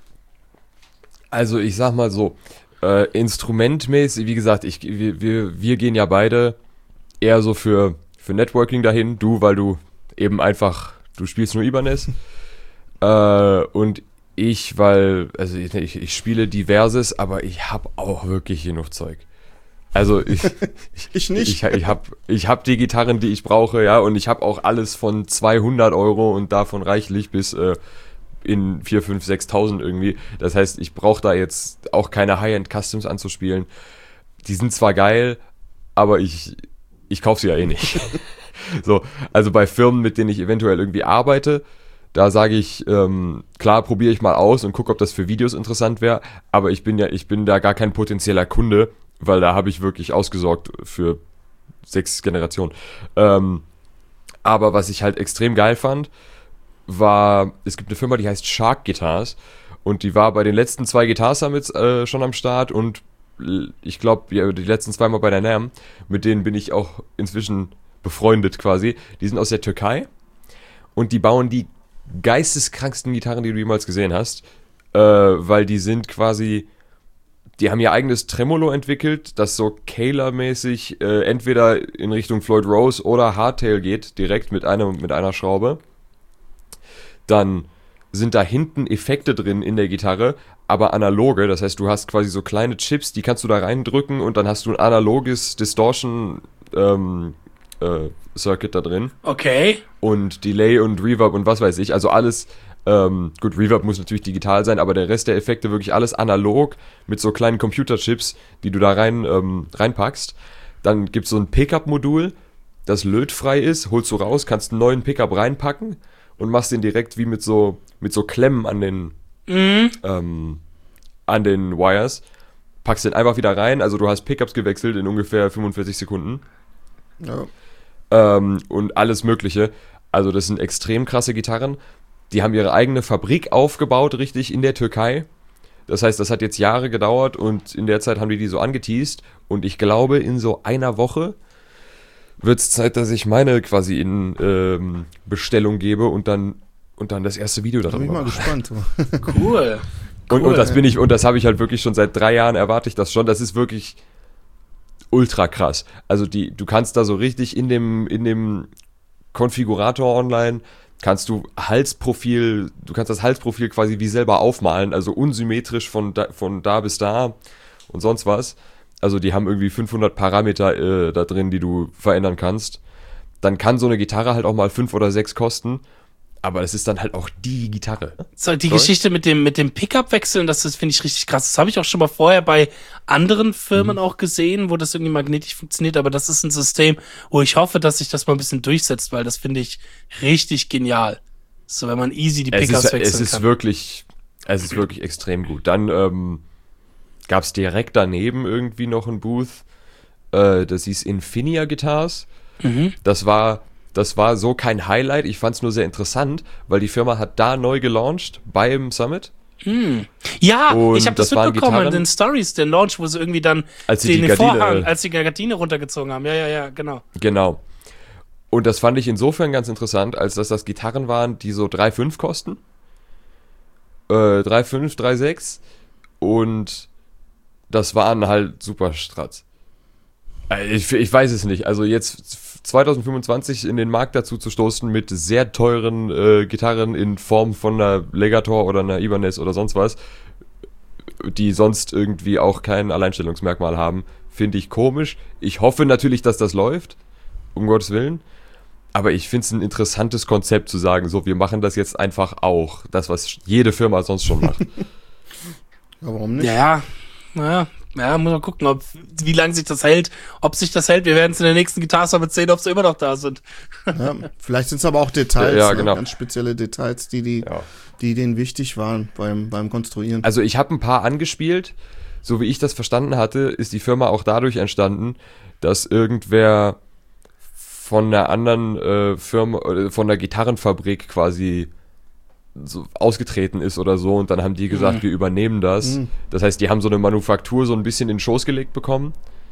Also ich sag mal so, äh, instrumentmäßig, wie gesagt, ich, wir, wir, wir gehen ja beide eher so für, für Networking dahin. Du, weil du eben einfach, du spielst nur Ibanez. äh, und ich, weil, also ich, ich spiele diverses, aber ich habe auch wirklich genug Zeug. Also ich, Ich nicht. ich, ich habe ich hab die Gitarren, die ich brauche, ja, und ich habe auch alles von zweihundert Euro und davon reichlich bis äh, in vier, fünf, sechstausend irgendwie. Das heißt, ich brauche da jetzt auch keine High-End-Customs anzuspielen. Die sind zwar geil, aber ich, ich kaufe sie ja eh nicht. So, also bei Firmen, mit denen ich eventuell irgendwie arbeite, da sage ich, ähm, klar, probiere ich mal aus und gucke, ob das für Videos interessant wäre, aber ich bin ja, ich bin da gar kein potenzieller Kunde, weil da habe ich wirklich ausgesorgt für sechs Generationen. Ähm, aber was ich halt extrem geil fand, war, es gibt eine Firma, die heißt Shark Guitars und die war bei den letzten zwei Guitar Summits äh, schon am Start und l- ich glaube, ja, die letzten zweimal bei der NAMM, mit denen bin ich auch inzwischen befreundet quasi. Die sind aus der Türkei und die bauen die geisteskranksten Gitarren, die du jemals gesehen hast, äh, weil die sind quasi, die haben ihr eigenes Tremolo entwickelt, das so Kahler-mäßig äh, entweder in Richtung Floyd Rose oder Hardtail geht, direkt mit einer, mit einer Schraube. Dann sind da hinten Effekte drin in der Gitarre, aber analoge, das heißt, du hast quasi so kleine Chips, die kannst du da reindrücken und dann hast du ein analoges Distortion ähm, äh, Circuit da drin Okay. und Delay und Reverb und was weiß ich, also alles, ähm, gut, Reverb muss natürlich digital sein, aber der Rest der Effekte wirklich alles analog mit so kleinen Computerchips, die du da rein ähm, reinpackst. Dann gibt's so ein Pickup-Modul, das lötfrei ist, holst du raus, kannst einen neuen Pickup reinpacken und machst den direkt wie mit so mit so Klemmen an den Mhm. ähm, an den Wires, packst den einfach wieder rein, also du hast Pickups gewechselt in ungefähr fünfundvierzig Sekunden. Ja. Ähm, und alles mögliche. Also das sind extrem krasse Gitarren. Die haben ihre eigene Fabrik aufgebaut, richtig, in der Türkei. Das heißt, das hat jetzt Jahre gedauert und in der Zeit haben die die so angeteast. Und ich glaube, in so einer Woche wird es Zeit, dass ich meine quasi in ähm, Bestellung gebe und dann, und dann das erste Video Da bin ich darüber mal mache. gespannt. Cool. Und, Cool. und das bin ich, und das habe ich halt wirklich schon seit drei Jahren erwarte ich das schon. Das ist wirklich ultra krass. Also die, du kannst da so richtig in dem, in dem Konfigurator online, kannst du Halsprofil, du kannst das Halsprofil quasi wie selber aufmalen, also unsymmetrisch von da, von da bis da und sonst was. Also die haben irgendwie fünfhundert Parameter äh, da drin, die du verändern kannst. Dann kann so eine Gitarre halt auch mal fünf oder sechs kosten. Aber es ist dann halt auch die Gitarre. So, die Sorry? Geschichte mit dem, mit dem Pickup-Wechseln, das, das finde ich richtig krass. Das habe ich auch schon mal vorher bei anderen Firmen mhm. auch gesehen, wo das irgendwie magnetisch funktioniert. Aber das ist ein System, wo ich hoffe, dass sich das mal ein bisschen durchsetzt, weil das finde ich richtig genial. So, wenn man easy die Pickups es ist, wechseln es ist kann. Wirklich, es ist wirklich extrem gut. Dann ähm, gab es direkt daneben irgendwie noch ein Booth. Äh, das hieß Infinia Guitars. Mhm. Das war... Das war so kein Highlight, ich fand es nur sehr interessant, weil die Firma hat da neu gelauncht beim Summit. Hm. Ja, Und ich habe das, das waren mitbekommen in Gitarren. den Stories, den Launch, wo sie irgendwie dann Als sie den, die den Gardine, Vorhang, äh, als die Gardine runtergezogen haben. Ja, ja, ja, genau. Genau. Und das fand ich insofern ganz interessant, als dass das Gitarren waren, die so drei Komma fünf kosten. Äh, drei Komma fünf, drei Komma sechs. Und das waren halt super Strats. Ich, ich weiß es nicht. Also jetzt zwanzig fünfundzwanzig in den Markt dazu zu stoßen mit sehr teuren äh, Gitarren in Form von einer Legator oder einer Ibanez oder sonst was, die sonst irgendwie auch kein Alleinstellungsmerkmal haben, finde ich komisch. Ich hoffe natürlich, dass das läuft, um Gottes Willen. Aber ich finde es ein interessantes Konzept zu sagen, so, wir machen das jetzt einfach auch. Das, was jede Firma sonst schon macht. Ja, warum nicht? Ja, ja. Ja, muss man gucken, ob, wie lange sich das hält, ob sich das hält. Wir werden es in der nächsten Guitar Summit sehen, ob sie immer noch da sind. Ja, vielleicht sind es aber auch Details, ja, ja, ne? genau. Ganz spezielle Details, die, die, Ja. die denen wichtig waren beim, beim Konstruieren. Also ich habe ein paar angespielt. So wie ich das verstanden hatte, ist die Firma auch dadurch entstanden, dass irgendwer von einer anderen äh, Firma, äh, von der Gitarrenfabrik quasi so ausgetreten ist oder so und dann haben die gesagt, Mhm. wir übernehmen das. Mhm. Das heißt, die haben so eine Manufaktur so ein bisschen in den Schoß gelegt bekommen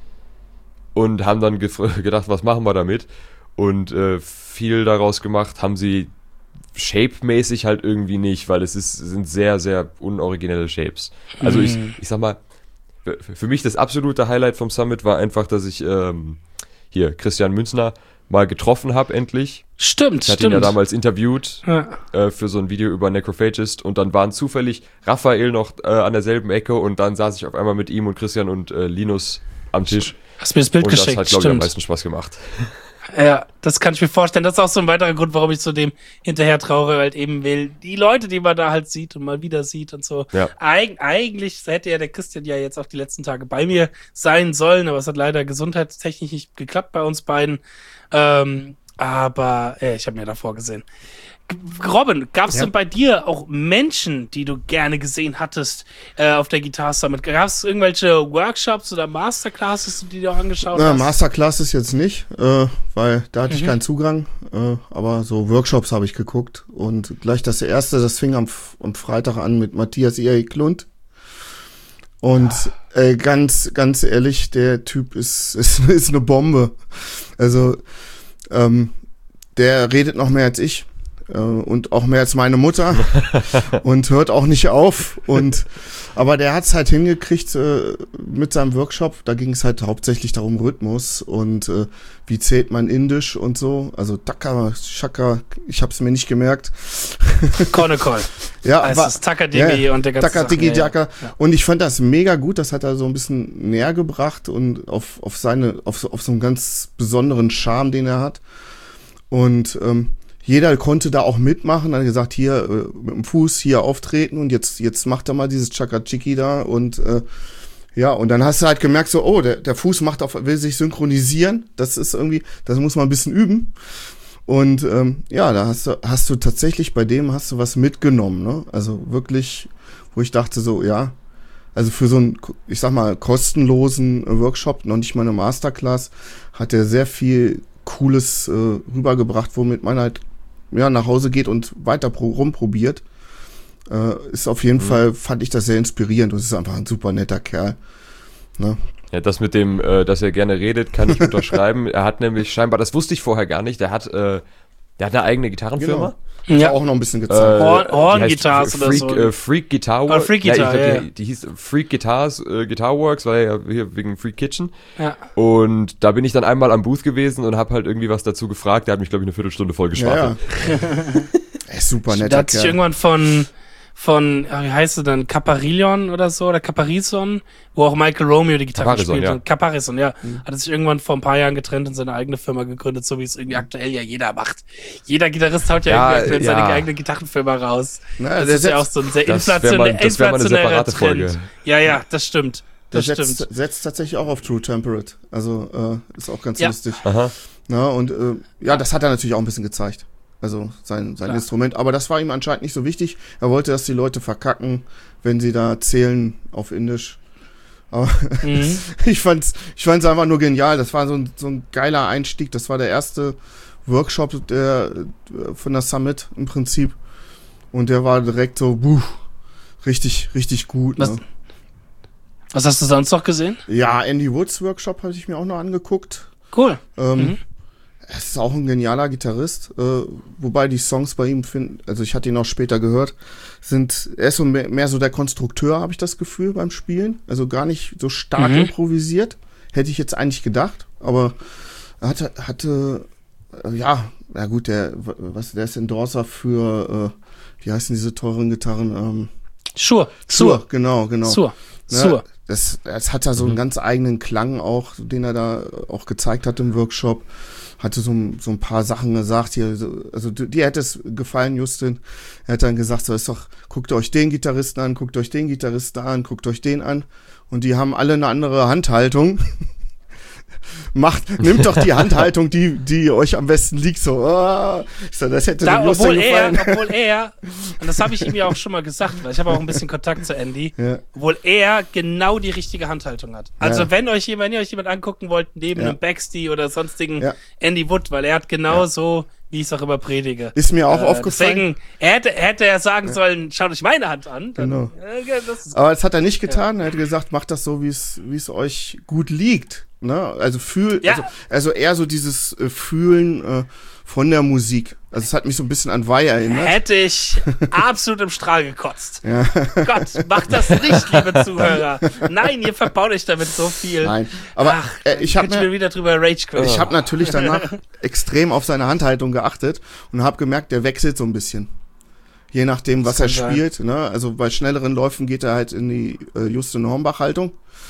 und haben dann gef- gedacht, was machen wir damit? Und äh, viel daraus gemacht haben sie shape-mäßig halt irgendwie nicht, weil es ist, sind sehr, sehr unoriginelle Shapes. Also ich, Mhm. ich sag mal, für, für mich das absolute Highlight vom Summit war einfach, dass ich ähm, hier Christian Münzner mal getroffen habe endlich. Stimmt, Ich hatte stimmt. ihn ja damals interviewt Ja. äh, für so ein Video über Necrophagist und dann waren zufällig Raphael noch äh, an derselben Ecke und dann saß ich auf einmal mit ihm und Christian und äh, Linus am Tisch Hast mir das Bild und das geschickt, hat, glaube ich, am stimmt. meisten Spaß gemacht. Ja, das kann ich mir vorstellen. Das ist auch so ein weiterer Grund, warum ich zu dem hinterher traure, weil halt eben will, die Leute, die man da halt sieht und mal wieder sieht und so. Ja. Eig eigentlich hätte ja der Christian ja jetzt auch die letzten Tage bei mir sein sollen, aber es hat leider gesundheitstechnisch nicht geklappt bei uns beiden. Ähm, aber äh, ich habe mir davor gesehen. G- Robin, gab es Ja. denn bei dir auch Menschen, die du gerne gesehen hattest äh, auf der Guitar Summit? Gab es irgendwelche Workshops oder Masterclasses, die du auch angeschaut Na, hast? Masterclass ist jetzt nicht, äh, weil da hatte ich Mhm. keinen Zugang, äh, aber so Workshops habe ich geguckt und gleich das erste, das fing am, F- am Freitag an mit Matthias Erik Lund und äh, ganz, ganz ehrlich, der Typ ist, ist, ist eine Bombe. Also, ähm, der redet noch mehr als ich. Äh, und auch mehr als meine Mutter und hört auch nicht auf und aber der hat's halt hingekriegt äh, mit seinem Workshop, da ging es halt hauptsächlich darum Rhythmus und äh, wie zählt man Indisch und so, also Taka, Shaka, ich hab's mir nicht gemerkt. Konekol. Ja, Also aber das Takadigi und der ganze Taka, Sachen, Digi, ja, ja. Daka. Und ich fand das mega gut, das hat er so ein bisschen näher gebracht und auf auf seine auf so, auf so einen ganz besonderen Charme, den er hat. Und ähm, jeder konnte da auch mitmachen, hat gesagt, hier äh, mit dem Fuß hier auftreten und jetzt jetzt macht er mal dieses Chakachiki da und äh, ja, und dann hast du halt gemerkt so, oh, der, der Fuß macht auf, will sich synchronisieren, das ist irgendwie, das muss man ein bisschen üben. Und ähm, ja, da hast du hast du tatsächlich bei dem hast du was mitgenommen, ne? Also wirklich, wo ich dachte so, ja, also für so einen, ich sag mal, kostenlosen Workshop, noch nicht mal eine Masterclass, hat er sehr viel Cooles äh, rübergebracht, womit man halt ja nach Hause geht und weiter pro, rumprobiert. Äh, ist auf jeden Mhm. Fall, fand ich das sehr inspirierend und ist einfach ein super netter Kerl. Ne? Ja, das mit dem, äh, dass er gerne redet, kann ich unterschreiben. Er hat nämlich scheinbar, das wusste ich vorher gar nicht, der hat äh, Der hat eine eigene Gitarrenfirma. Genau. Hat Ja. auch noch ein bisschen gezeigt. Äh, Horn- die Horn-Guitars heißt oder Freak, so. Äh, Freak Guitar Works. Ah, Freak Guitar, ja, ich glaub, ja. Die, die hieß Freak Guitars, äh, Guitar Works, weil ja hier wegen Freak Kitchen. Ja. Und da bin ich dann einmal am Booth gewesen und habe halt irgendwie was dazu gefragt. Der hat mich, glaube ich, eine Viertelstunde voll ja, geschwafelt. ja. Er ist super Da netter hat sich Kerl. irgendwann von, von, ah, wie heißt es denn, Caparillon oder so, oder Caparison, wo auch Michael Romeo die Gitarre Caparison, spielt. ja. Und Caparison, ja. Mhm. Hat er sich irgendwann vor ein paar Jahren getrennt und seine eigene Firma gegründet, so wie es irgendwie aktuell ja jeder macht. Jeder Gitarrist haut ja, Ja, irgendwie aktuell seine ja. eigene Gitarrenfirma raus. Na, Das der ist ja auch setzt, so ein sehr Das wär inflationär, mal- das wär mal eine inflationärer separate Trend. Folge. Ja, ja, das stimmt. der Das setzt, stimmt. setzt tatsächlich auch auf True Temperate. Also äh, ist auch ganz Ja. lustig. Aha. Na, und äh, ja, das hat er natürlich auch ein bisschen gezeigt. Also sein, sein Klar. Instrument. Aber das war ihm anscheinend nicht so wichtig. Er wollte, dass die Leute verkacken, wenn sie da zählen auf Indisch. Aber Mhm. ich fand's, ich fand's einfach nur genial. Das war so ein, so ein geiler Einstieg. Das war der erste Workshop der, von der Summit im Prinzip. Und der war direkt so, buh, richtig, richtig gut. Was- Ne? Was hast du sonst noch gesehen? Ja, Andy Woods Workshop habe ich mir auch noch angeguckt. Cool. Ähm, Mhm. Er ist auch ein genialer Gitarrist, äh, wobei die Songs bei ihm finden, also ich hatte ihn auch später gehört, sind, er ist so mehr, mehr so der Konstrukteur, habe ich das Gefühl, beim Spielen. Also gar nicht so stark Mhm. improvisiert. Hätte ich jetzt eigentlich gedacht, aber er hatte, hatte äh, ja, na gut, der, was, der ist Endorser für, äh, wie heißen diese teuren Gitarren? Ähm, Sure. Sur, Sur. genau, genau. Sur. Ne, Sur. das, das hat er so einen ganz eigenen Klang auch, den er da auch gezeigt hat im Workshop. Hatte so, ein- so ein paar Sachen gesagt hier, so, also du- dir hätte es gefallen, Justin. Er hat dann gesagt, so ist doch, guckt euch den Gitarristen an, guckt euch den Gitarristen an, guckt euch den an. Und die haben alle eine andere Handhaltung. Macht, nimmt doch die Handhaltung, die, die euch am besten liegt, so, oh. Ich sag, das hätte Da, dem Justin obwohl er, gefallen. obwohl er, und das habe ich ihm ja auch schon mal gesagt, weil ich habe auch ein bisschen Kontakt zu Andy, Ja. obwohl er genau die richtige Handhaltung hat. Also Ja. wenn euch jemand, wenn ihr euch jemand angucken wollt, neben Ja. einem Baxty oder sonstigen Ja. Andy Wood, weil er hat genau Ja. so, wie ich es auch immer predige. Ist mir auch Äh, aufgefallen. Deswegen, er hätte, hätte er sagen sollen, schaut euch meine Hand an. Dann, Genau. äh, ja, das ist, Aber das hat er nicht getan. Er hat gesagt, macht das so, wie es wie es euch gut liegt. Ne? Also fühl, Ja. also, also eher so dieses äh, Fühlen äh, von der Musik. Also es hat mich so ein bisschen an Wei erinnert. hätte ich absolut im Strahl gekotzt. Ja. Gott, macht das nicht, liebe Zuhörer. Nein, ihr verbaut euch damit so viel. Nein, aber Ach, äh, ich habe könnte mir wieder drüber Rage quitten. ich habe natürlich danach extrem auf seine Handhaltung geachtet und habe gemerkt, der wechselt so ein bisschen. Je nachdem, was er Das kann sein. spielt. Ne? Also bei schnelleren Läufen geht er halt in die äh, Justin Hornbach-Haltung.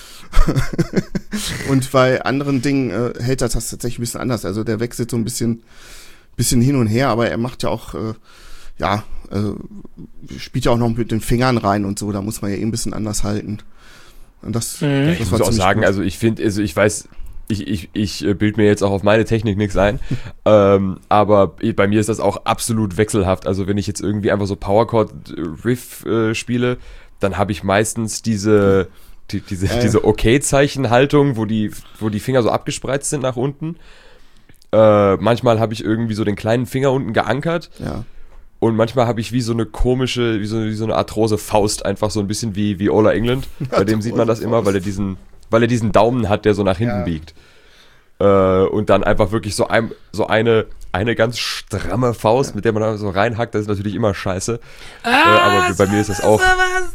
Und bei anderen Dingen äh, hält er das tatsächlich ein bisschen anders. Also der wechselt so ein bisschen, bisschen hin und her, aber er macht ja auch, äh, ja, also spielt ja auch noch mit den Fingern rein und so. Da muss man ja eh ein bisschen anders halten. Und das, Mhm. Ich das muss auch ziemlich sagen, gut. also ich finde, also ich weiß, ich, ich, ich äh, bild mir jetzt auch auf meine Technik nichts ein, ähm, aber bei mir ist das auch absolut wechselhaft. Also wenn ich jetzt irgendwie einfach so Powerchord-Riff äh, spiele, dann habe ich meistens diese, die, diese, Ja, ja. diese Okay-Zeichenhaltung, wo die, wo die Finger so abgespreizt sind nach unten. Äh, manchmal habe ich irgendwie so den kleinen Finger unten geankert. Ja. Und manchmal habe ich wie so eine komische, wie so, wie so eine arthrose Faust, einfach so ein bisschen wie, wie Ola England. Bei dem sieht man das immer, weil er diesen, weil er diesen Daumen hat, der so nach hinten Ja. biegt. Äh, und dann einfach wirklich so, ein, so eine, eine ganz stramme Faust, mit der man da so reinhackt, das ist natürlich immer scheiße. Ah, äh, aber bei mir ist das auch.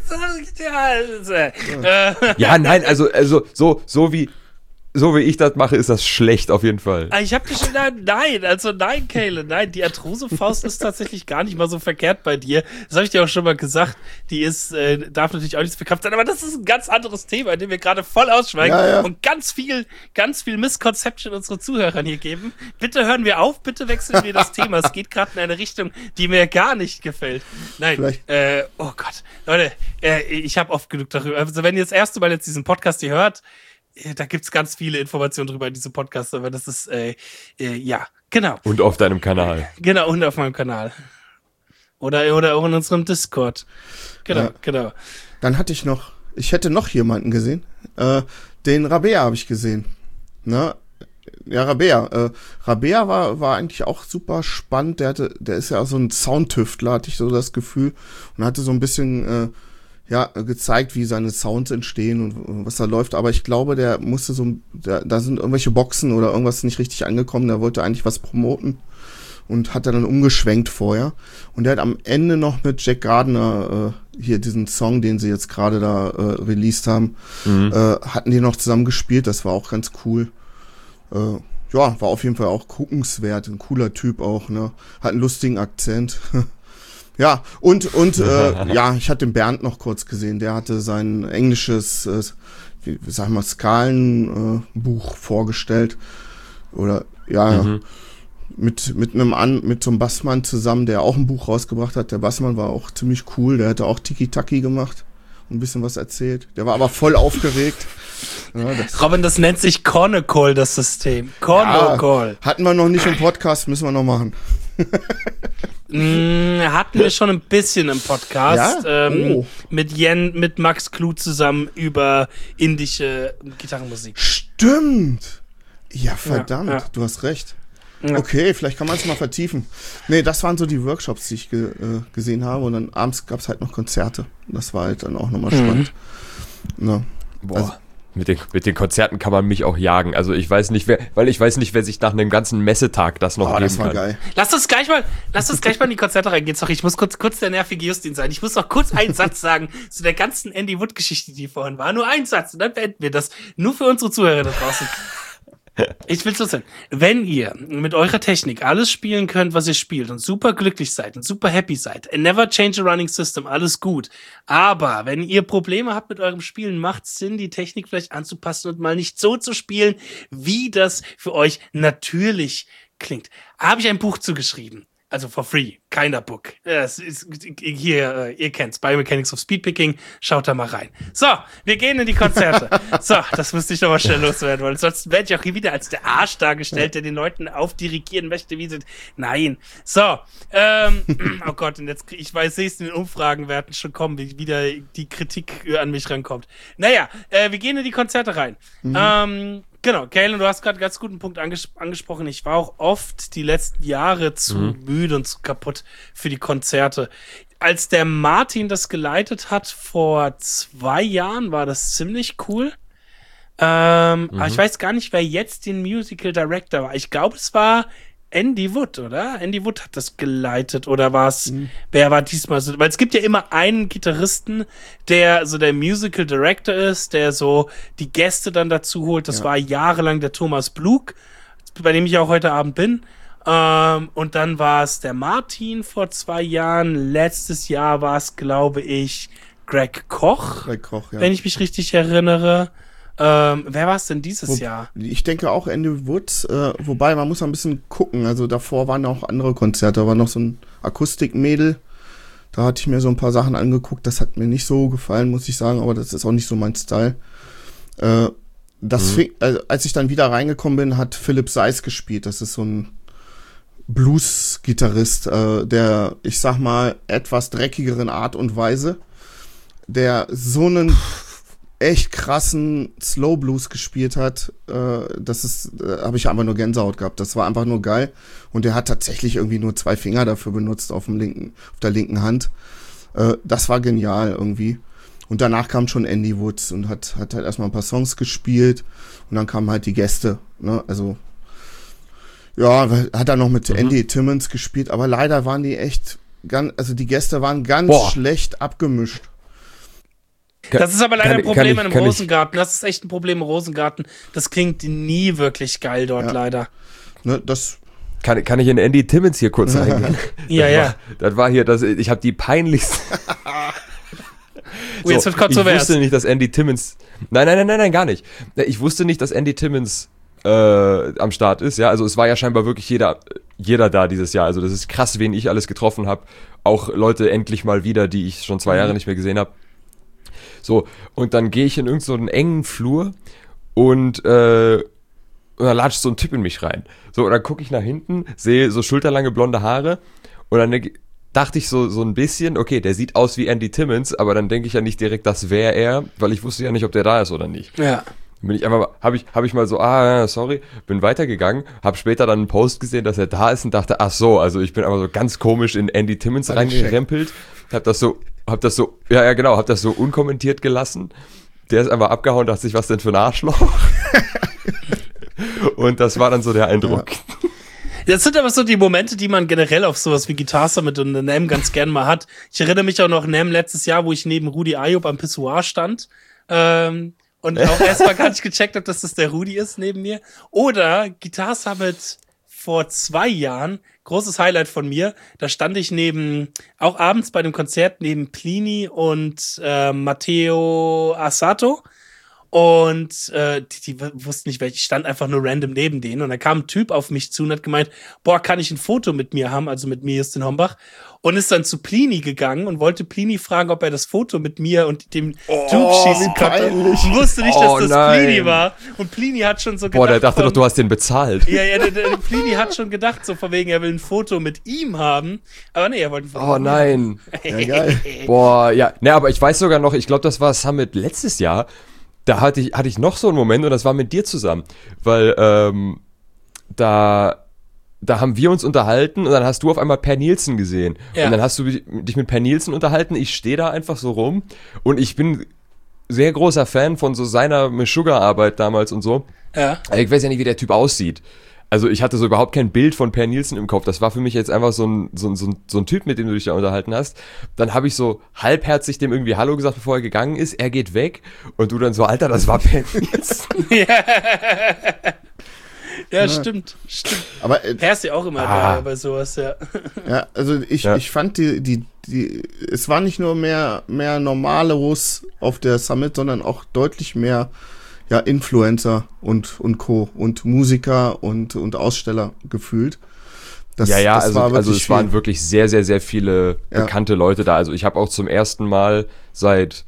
Äh, Ja, nein, also, also so, so wie, so wie ich das mache, ist das schlecht auf jeden Fall. Ich hab dich schon, nein, nein, also nein, Kayla, nein, die Arthrosefaust ist tatsächlich gar nicht mal so verkehrt bei dir. Das habe ich dir auch schon mal gesagt. Die ist, äh, darf natürlich auch nicht so verkraft sein, aber das ist ein ganz anderes Thema, in dem wir gerade voll ausschweigen Ja, ja. und ganz viel, ganz viel Misconception unseren Zuhörern hier geben. Bitte hören wir auf, bitte wechseln wir das Thema. Es geht gerade in eine Richtung, die mir gar nicht gefällt. Nein, Vielleicht- äh, oh Gott, Leute, äh, ich habe oft genug darüber. Also wenn ihr das erste Mal jetzt diesen Podcast hier hört, da gibt's ganz viele Informationen drüber in diesem Podcast, aber das ist, äh, äh, ja, genau, Und auf deinem Kanal. genau, und auf meinem Kanal. Oder, oder auch in unserem Discord. Genau, Ja. genau. Dann hatte ich noch, ich hätte noch jemanden gesehen. Äh, den Rabea habe ich gesehen. Ne? Ja, Rabea. Äh, Rabea war, war eigentlich auch super spannend. Der hatte, der ist ja auch so ein Soundtüftler, hatte ich so das Gefühl. Und hatte so ein bisschen, äh, ja, gezeigt, wie seine Sounds entstehen und, und was da läuft. Aber ich glaube, der musste so, da, da sind irgendwelche Boxen oder irgendwas nicht richtig angekommen. Der wollte eigentlich was promoten und hat dann umgeschwenkt vorher. Und der hat am Ende noch mit Jack Gardner äh, hier diesen Song, den sie jetzt gerade da äh, released haben, mhm. äh, hatten die noch zusammen gespielt. Das war auch ganz cool. Äh, ja, war auf jeden Fall auch guckenswert. Ein cooler Typ auch, ne? Hat einen lustigen Akzent. Ja, und, und äh, ja, ich hatte den Bernd noch kurz gesehen. Der hatte sein englisches, äh, wie, wie sag ich mal, Skalenbuch äh, vorgestellt. Oder, ja, mhm. mit, mit einem An, mit so einem Bassmann zusammen, der auch ein Buch rausgebracht hat. Der Bassmann war auch ziemlich cool. Der hatte auch Tiki-Taki gemacht und ein bisschen was erzählt. Der war aber voll aufgeregt. Ja, das Robin, das nennt sich Corner-Call, das System. Corner-Call. Ja, hatten wir noch nicht im Podcast, müssen wir noch machen. mm, hatten wir schon ein bisschen im Podcast. Ja? Ähm, oh. Mit Jen, mit Max Kluh zusammen über indische Gitarrenmusik. Stimmt. Ja, verdammt, ja, ja. Du hast recht. Ja. Okay, vielleicht kann man es mal vertiefen. Nee, das waren so die Workshops, die ich ge, äh, gesehen habe. Und dann abends gab es halt noch Konzerte. Das war halt dann auch nochmal mhm. spannend. Ja. Boah. Also, Mit den, mit den Konzerten kann man mich auch jagen. Also ich weiß nicht, wer, weil ich weiß nicht, wer sich nach einem ganzen Messetag das noch oh, geben das war kann. Geil. Lass uns gleich mal, lass uns gleich mal in die Konzerte reingehen. Sorry, ich muss kurz, kurz der nervige Justin sein. Ich muss noch kurz einen Satz sagen zu der ganzen Andy Wood-Geschichte, die vorhin war. Nur ein Satz und dann beenden wir das. Nur für unsere Zuhörer da draußen. Ich will's so sagen. Wenn ihr mit eurer Technik alles spielen könnt, was ihr spielt und super glücklich seid und super happy seid, and never change a running system, alles gut. Aber wenn ihr Probleme habt mit eurem Spielen, macht es Sinn, die Technik vielleicht anzupassen und mal nicht so zu spielen, wie das für euch natürlich klingt. Habe ich ein Buch zugeschrieben. Also for free, keiner Book. Es ist, hier, ihr kennt's, Biomechanics of Speedpicking, schaut da mal rein. So, wir gehen in die Konzerte. So, das müsste ich noch mal schnell loswerden, weil sonst werde ich auch hier wieder als der Arsch dargestellt, der den Leuten aufdirigieren möchte, wie sie... Nein. So, ähm, oh Gott, und jetzt, ich weiß, sehe es in den Umfragenwerten schon kommen, wie wieder die Kritik an mich rankommt. Naja, äh, wir gehen in die Konzerte rein. Mhm. Ähm, Genau, Kaylen, du hast gerade einen ganz guten Punkt anges- angesprochen. Ich war auch oft die letzten Jahre zu mhm. müde und zu kaputt für die Konzerte. Als der Martin das geleitet hat vor zwei Jahren, war das ziemlich cool. Ähm, mhm. Aber ich weiß gar nicht, wer jetzt den Musical Director war. Ich glaube, es war Andy Wood, oder? Andy Wood hat das geleitet, oder war es, mhm. wer war diesmal so? Weil es gibt ja immer einen Gitarristen, der so der Musical Director ist, der so die Gäste dann dazu holt. Das ja. war jahrelang der Thomas Blug, bei dem ich auch heute Abend bin. Ähm, und dann war es der Martin vor zwei Jahren. Letztes Jahr war es, glaube ich, Greg Koch, Greg Koch, ja. wenn ich mich richtig erinnere. Ähm, wer war es denn dieses Wo, Jahr? Ich denke auch Andy Wood, äh, wobei man muss ein bisschen gucken, also davor waren auch andere Konzerte, da war noch so ein Akustikmädel, da hatte ich mir so ein paar Sachen angeguckt, das hat mir nicht so gefallen, muss ich sagen, aber das ist auch nicht so mein Style. Äh, das mhm. fing, also, als ich dann wieder reingekommen bin, hat Philipp Seiss gespielt, das ist so ein Blues-Gitarrist, äh, der, ich sag mal, etwas dreckigeren Art und Weise, der so einen echt krassen Slow Blues gespielt hat, äh, das ist, äh, habe ich einfach nur Gänsehaut gehabt. Das war einfach nur geil. Und der hat tatsächlich irgendwie nur zwei Finger dafür benutzt auf dem linken, auf der linken Hand. Äh, das war genial irgendwie. Und danach kam schon Andy Wood und hat, hat halt erstmal ein paar Songs gespielt und dann kamen halt die Gäste, ne, also, ja, hat er noch mit mhm. Andy Timmons gespielt, aber leider waren die echt ganz, also die Gäste waren ganz Boah. schlecht abgemischt. Das ist aber leider kann, ein Problem ich, im Rosengarten. Das ist echt ein Problem im Rosengarten. Das klingt nie wirklich geil dort, ja. leider. Ne, das kann, kann ich in Andy Timmons hier kurz reingehen? ja, das ja. War, das war hier, das, ich habe die peinlichsten... so, jetzt wird kontrovers. Ich wusste nicht, dass Andy Timmons... Nein, nein, nein, nein, nein, gar nicht. Ich wusste nicht, dass Andy Timmons äh, am Start ist. Ja, also es war ja scheinbar wirklich jeder, jeder da dieses Jahr. Also das ist krass, wen ich alles getroffen habe. Auch Leute endlich mal wieder, die ich schon zwei Jahre nicht mehr gesehen habe. So, und dann gehe ich in irgendeinen so einen engen Flur und, äh, und dann latscht so ein Typ in mich rein. So, und dann gucke ich nach hinten, sehe so schulterlange blonde Haare und dann dachte ich so, so ein bisschen, okay, der sieht aus wie Andy Timmons, aber dann denke ich ja nicht direkt, das wäre er, weil ich wusste ja nicht, ob der da ist oder nicht. Ja. Bin ich einfach, habe ich, hab ich mal so, ah, sorry, bin weitergegangen, habe später dann einen Post gesehen, dass er da ist und dachte, ach so, also ich bin aber so ganz komisch in Andy Timmons reingerempelt, hab das so, hab das so, ja, ja, genau, hab das so unkommentiert gelassen. Der ist einfach abgehauen, dachte sich, was denn für ein Arschloch? Und das war dann so der Eindruck. Ja. Das sind aber so die Momente, die man generell auf sowas wie Guitar Summit und NAMM ganz gern mal hat. Ich erinnere mich auch noch NAMM letztes Jahr, wo ich neben Rudi Ayoub am Pissoir stand. Ähm, und auch erstmal gar nicht gecheckt habe, dass das der Rudi ist neben mir. Oder Guitar Summit vor zwei Jahren, großes Highlight von mir, da stand ich neben, auch abends bei dem Konzert, neben Plini und äh, Matteo Assato. Und äh, die, die wussten nicht, welche. Ich stand einfach nur random neben denen. Und da kam ein Typ auf mich zu und hat gemeint, boah, kann ich ein Foto mit mir haben? Also mit mir, Justin Hombach. Und ist dann zu Plini gegangen und wollte Plini fragen, ob er das Foto mit mir und dem Oh, Typ schießen wie konnte. peinlich. Und wusste nicht, Oh, dass das nein. Plini war. Und Plini hat schon so gedacht. Boah, der dachte von, doch, du hast den bezahlt. Ja, ja, der, der Plini hat schon gedacht, so von wegen, er will ein Foto mit ihm haben. Aber nee, er wollte ein Foto Oh mit mir nein. Ja, geil. Boah, ja. Ne, aber ich weiß sogar noch, ich glaube, das war Summit letztes Jahr. Da hatte ich, hatte ich noch so einen Moment und das war mit dir zusammen. Weil, ähm, da, da haben wir uns unterhalten und dann hast du auf einmal Per Nielsen gesehen. Ja. Und dann hast du dich mit Per Nielsen unterhalten. Ich stehe da einfach so rum und ich bin sehr großer Fan von so seiner Meshuggah-Arbeit damals und so. Ja. Ich weiß ja nicht, wie der Typ aussieht. Also ich hatte so überhaupt kein Bild von Per Nielsen im Kopf. Das war für mich jetzt einfach so ein, so ein, so ein, so ein Typ, mit dem du dich da unterhalten hast. Dann habe ich so halbherzig dem irgendwie Hallo gesagt, bevor er gegangen ist. Er geht weg und du dann so, Alter, das war Per Nielsen. Ja, ja, stimmt, stimmt. Aber äh, Per ist ja auch immer Ah. bei, bei sowas, ja. ja, also ich, Ja. ich fand die, die, die, es war nicht nur mehr, mehr normale Russ auf der Summit, sondern auch deutlich mehr, ja, Influencer und, und Co. und Musiker und, und Aussteller gefühlt. Das, ja, ja, das also, war also wirklich es waren viel. wirklich sehr, sehr, sehr viele Ja. bekannte Leute da. Also ich habe auch zum ersten Mal seit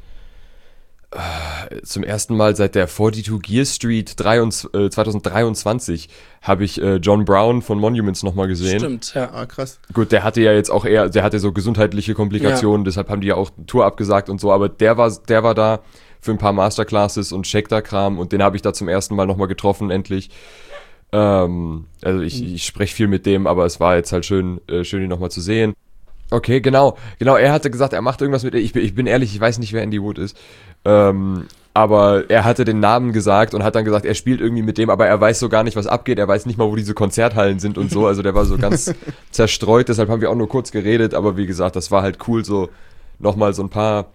äh, zum ersten Mal seit der zweiundvierzig Gear Street dreiundzwanzig, äh, zwanzig dreiundzwanzig habe ich äh, John Brown von Monuments nochmal gesehen. Stimmt, ja. Ah, krass. Gut, der hatte ja jetzt auch eher, der hatte so gesundheitliche Komplikationen, deshalb haben die ja auch eine Tour abgesagt und so, aber der war, der war da für ein paar Masterclasses und Schecter-Kram und den habe ich da zum ersten Mal nochmal getroffen, endlich. Ähm, also ich, ich spreche viel mit dem, aber es war jetzt halt schön, äh, schön ihn nochmal zu sehen. Okay, genau, genau, er hatte gesagt, er macht irgendwas mit, ich bin, ich bin ehrlich, ich weiß nicht, wer Andy Wood ist, ähm, aber er hatte den Namen gesagt und hat dann gesagt, er spielt irgendwie mit dem, aber er weiß so gar nicht, was abgeht, er weiß nicht mal, wo diese Konzerthallen sind und so, also der war so ganz zerstreut, deshalb haben wir auch nur kurz geredet, aber wie gesagt, das war halt cool, so nochmal so ein paar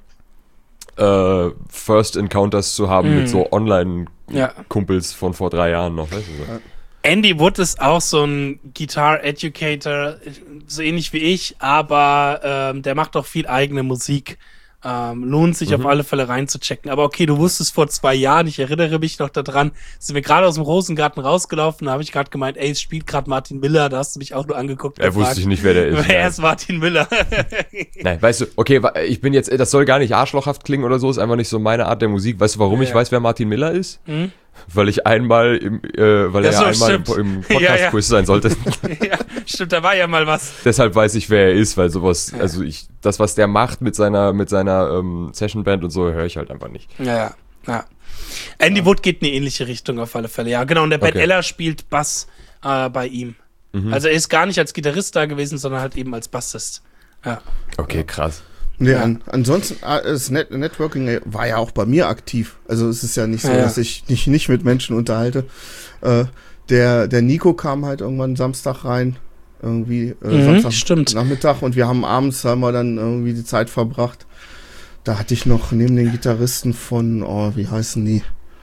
äh, First Encounters zu haben Mhm. mit so Online-Kumpels Ja. von vor drei Jahren noch, weißt du so. Andy Wood ist auch so ein Guitar-Educator, so ähnlich wie ich, aber ähm, der macht auch viel eigene Musik. Ähm, lohnt sich auf alle Fälle reinzuchecken. Aber okay, du wusstest vor zwei Jahren, ich erinnere mich noch daran, sind wir gerade aus dem Rosengarten rausgelaufen, da habe ich gerade gemeint, ey, es spielt gerade Martin Miller, da hast du mich auch nur angeguckt. Er wusste ich nicht, wer der ist. Wer Nein. ist Martin Miller? Nein, weißt du, okay, wa- ich bin jetzt, das soll gar nicht arschlochhaft klingen oder so, ist einfach nicht so meine Art der Musik. Weißt du, warum Ja, ich ja. weiß, wer Martin Miller ist? Hm? Weil ich einmal im, äh, weil Ja, er so, einmal im, stimmt. im Ja, ja. Podcast-Quiz sein sollte. Ja, stimmt, da war ja mal was. Deshalb weiß ich, wer er ist, weil sowas, Ja. also ich, das, was der macht mit seiner, mit seiner ähm, Sessionband und so, höre ich halt einfach nicht. Ja, ja, ja. Andy Wood geht in eine ähnliche Richtung auf alle Fälle, ja. Genau, und der Ben Okay. Eller spielt Bass äh, bei ihm. Also er ist gar nicht als Gitarrist da gewesen, sondern halt eben als Bassist. Ja. Okay, krass. Nee, Ja. an, ansonsten, ah, das Net Networking äh, war ja auch bei mir aktiv. Also es ist ja nicht so, Ja, ja. dass ich mich nicht mit Menschen unterhalte. Äh, der, der Nico kam halt irgendwann Samstag rein. Irgendwie äh, Mhm, Samstag stimmt. Nachmittag und wir haben abends haben wir dann irgendwie die Zeit verbracht. Da hatte ich noch neben den Gitarristen von, oh, wie heißen die?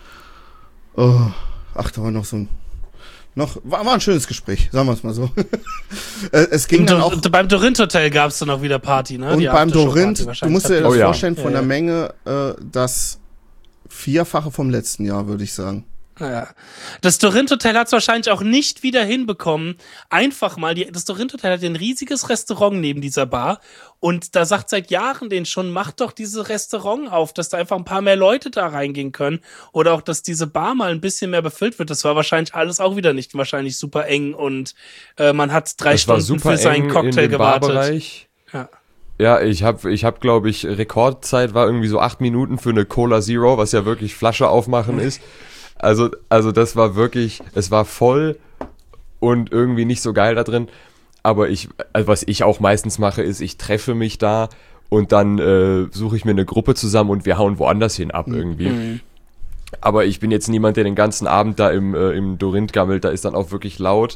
Oh, ach, da war noch so ein noch, war, war ein schönes Gespräch, sagen wir es mal so. Äh, es ging Und, dann auch und beim Dorint Hotel gab es dann auch wieder Party, ne? und Die beim Aftershow-Party Dorint, du wahrscheinlich. musst dir Habt das Oh ja. vorstellen, von Ja, der ja. Menge äh, das Vierfache vom letzten Jahr, würde ich sagen. Ja. Das Dorint Hotel hat es wahrscheinlich auch nicht wieder hinbekommen. Einfach mal, die, das Dorint Hotel hat ein riesiges Restaurant neben dieser Bar und da sagt seit Jahren denen schon, macht doch dieses Restaurant auf, dass da einfach ein paar mehr Leute da reingehen können oder auch, dass diese Bar mal ein bisschen mehr befüllt wird. Das war wahrscheinlich alles auch wieder nicht wahrscheinlich super eng und äh, man hat drei Das war Stunden super für seinen eng Cocktail in dem gewartet. Barbereich. Ja. Ja, ich habe, ich hab, glaube ich, Rekordzeit war irgendwie so acht Minuten für eine Cola Zero, was ja wirklich Flasche aufmachen ist. Also, also das war wirklich, es war voll und irgendwie nicht so geil da drin. Aber ich, also was ich auch meistens mache, ist, ich treffe mich da und dann äh, suche ich mir eine Gruppe zusammen und wir hauen woanders hin ab irgendwie. Mhm. Aber ich bin jetzt niemand, der den ganzen Abend da im, äh, im Dorint gammelt, da ist dann auch wirklich laut.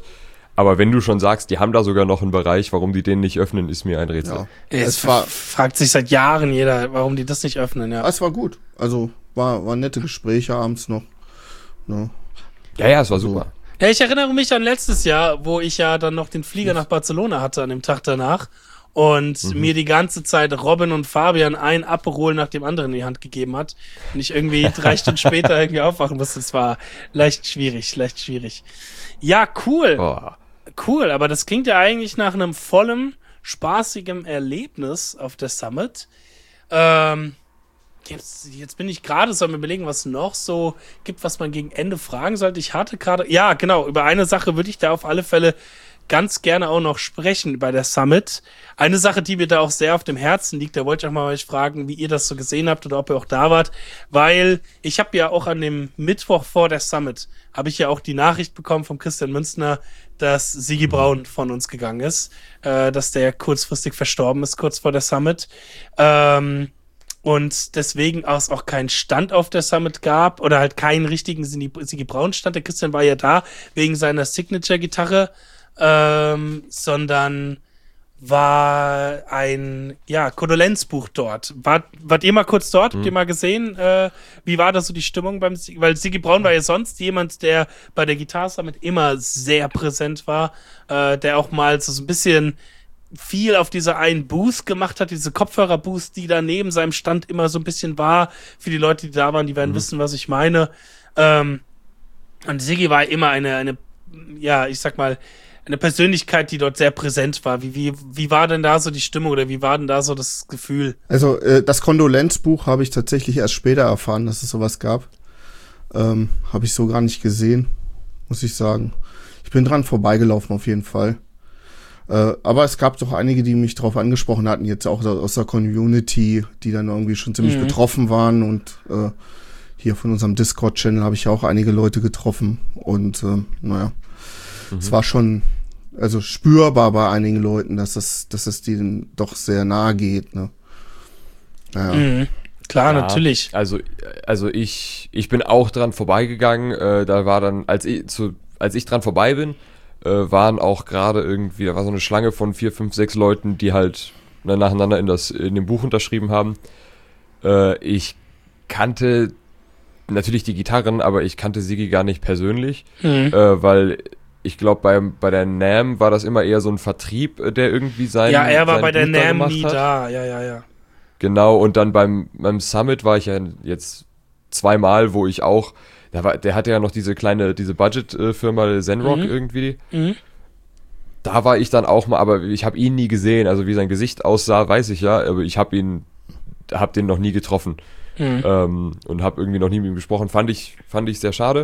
Aber wenn du schon sagst, die haben da sogar noch einen Bereich, warum die den nicht öffnen, ist mir ein Rätsel. Ja. Es Es war, fragt sich seit Jahren jeder, warum die das nicht öffnen, ja. es war gut. Also war, waren nette Gespräche abends noch. Ne? Ja, ja, es war So. super. Ja, ich erinnere mich an letztes Jahr, wo ich ja dann noch den Flieger nach Barcelona hatte an dem Tag danach und Mhm. mir die ganze Zeit Robin und Fabian ein Aperol nach dem anderen in die Hand gegeben hat und ich irgendwie drei Stunden später irgendwie aufwachen musste. Das war leicht schwierig, leicht schwierig. Ja, cool. Boah. Cool, aber das klingt ja eigentlich nach einem vollen, spaßigen Erlebnis auf der Summit. Ähm, jetzt, jetzt bin ich gerade so am Überlegen, was noch so gibt, was man gegen Ende fragen sollte. Ich hatte gerade, ja, genau, über eine Sache würde ich da auf alle Fälle ganz gerne auch noch sprechen bei der Summit. Eine Sache, die mir da auch sehr auf dem Herzen liegt, da wollte ich auch mal euch fragen, wie ihr das so gesehen habt oder ob ihr auch da wart, weil ich habe ja auch an dem Mittwoch vor der Summit, habe ich ja auch die Nachricht bekommen vom Christian Münzner, dass Sigi Braun von uns gegangen ist, äh, dass der kurzfristig verstorben ist, kurz vor der Summit. Ähm, und deswegen es auch keinen Stand auf der Summit gab oder halt keinen richtigen Sigi Braun Stand. Der Christian war ja da wegen seiner Signature-Gitarre, ähm, sondern war ein, ja, Kondolenzbuch dort. Wart, wart ihr mal kurz dort? Habt ihr mal gesehen? Äh, wie war da so die Stimmung beim Sigi? Weil Sigi Braun war ja sonst jemand, der bei der Guitar Summit immer sehr präsent war, äh, der auch mal so, so ein bisschen viel auf dieser einen Booth gemacht hat, diese Kopfhörer-Booth, die da neben seinem Stand immer so ein bisschen war. Für die Leute, die da waren, die werden mhm. wissen, was ich meine. Ähm, und Sigi war immer eine, eine, ja, ich sag mal, eine Persönlichkeit, die dort sehr präsent war. Wie, wie, wie war denn da so die Stimmung oder wie war denn da so das Gefühl? Also äh, das Kondolenzbuch habe ich tatsächlich erst später erfahren, dass es sowas gab. Ähm, habe ich so gar nicht gesehen, muss ich sagen. Ich bin dran vorbeigelaufen auf jeden Fall. Äh, aber es gab doch einige, die mich darauf angesprochen hatten, jetzt auch aus der Community, die dann irgendwie schon ziemlich mhm. betroffen waren. Und äh, hier von unserem Discord-Channel habe ich auch einige Leute getroffen. Und äh, naja, mhm. es war schon also spürbar bei einigen Leuten, dass das, dass es denen doch sehr nahe geht. Ne? Naja. Mhm. Klar, ja, natürlich. Also, also ich, ich bin auch dran vorbeigegangen. Äh, da war dann, als ich, zu, als ich dran vorbei bin, äh, waren auch gerade irgendwie, da war so eine Schlange von vier, fünf, sechs Leuten, die halt ne, nacheinander in das, in dem Buch unterschrieben haben. Äh, ich kannte natürlich die Gitarren, aber ich kannte Sigi gar nicht persönlich, mhm. äh, weil ich glaube, bei, bei der NAMM war das immer eher so ein Vertrieb, der irgendwie sein Ja, er war bei der Buch da NAMM nie hat. da, ja, ja, ja. Genau, und dann beim, beim Summit war ich ja jetzt zweimal, wo ich auch, der, war, der hatte ja noch diese kleine, diese Budget-Firma Zenrock mhm. irgendwie. Mhm. Da war ich dann auch mal, aber ich habe ihn nie gesehen, also wie sein Gesicht aussah, weiß ich ja, aber ich habe ihn, habe den noch nie getroffen mhm. ähm, und habe irgendwie noch nie mit ihm gesprochen. Fand ich, fand ich sehr schade,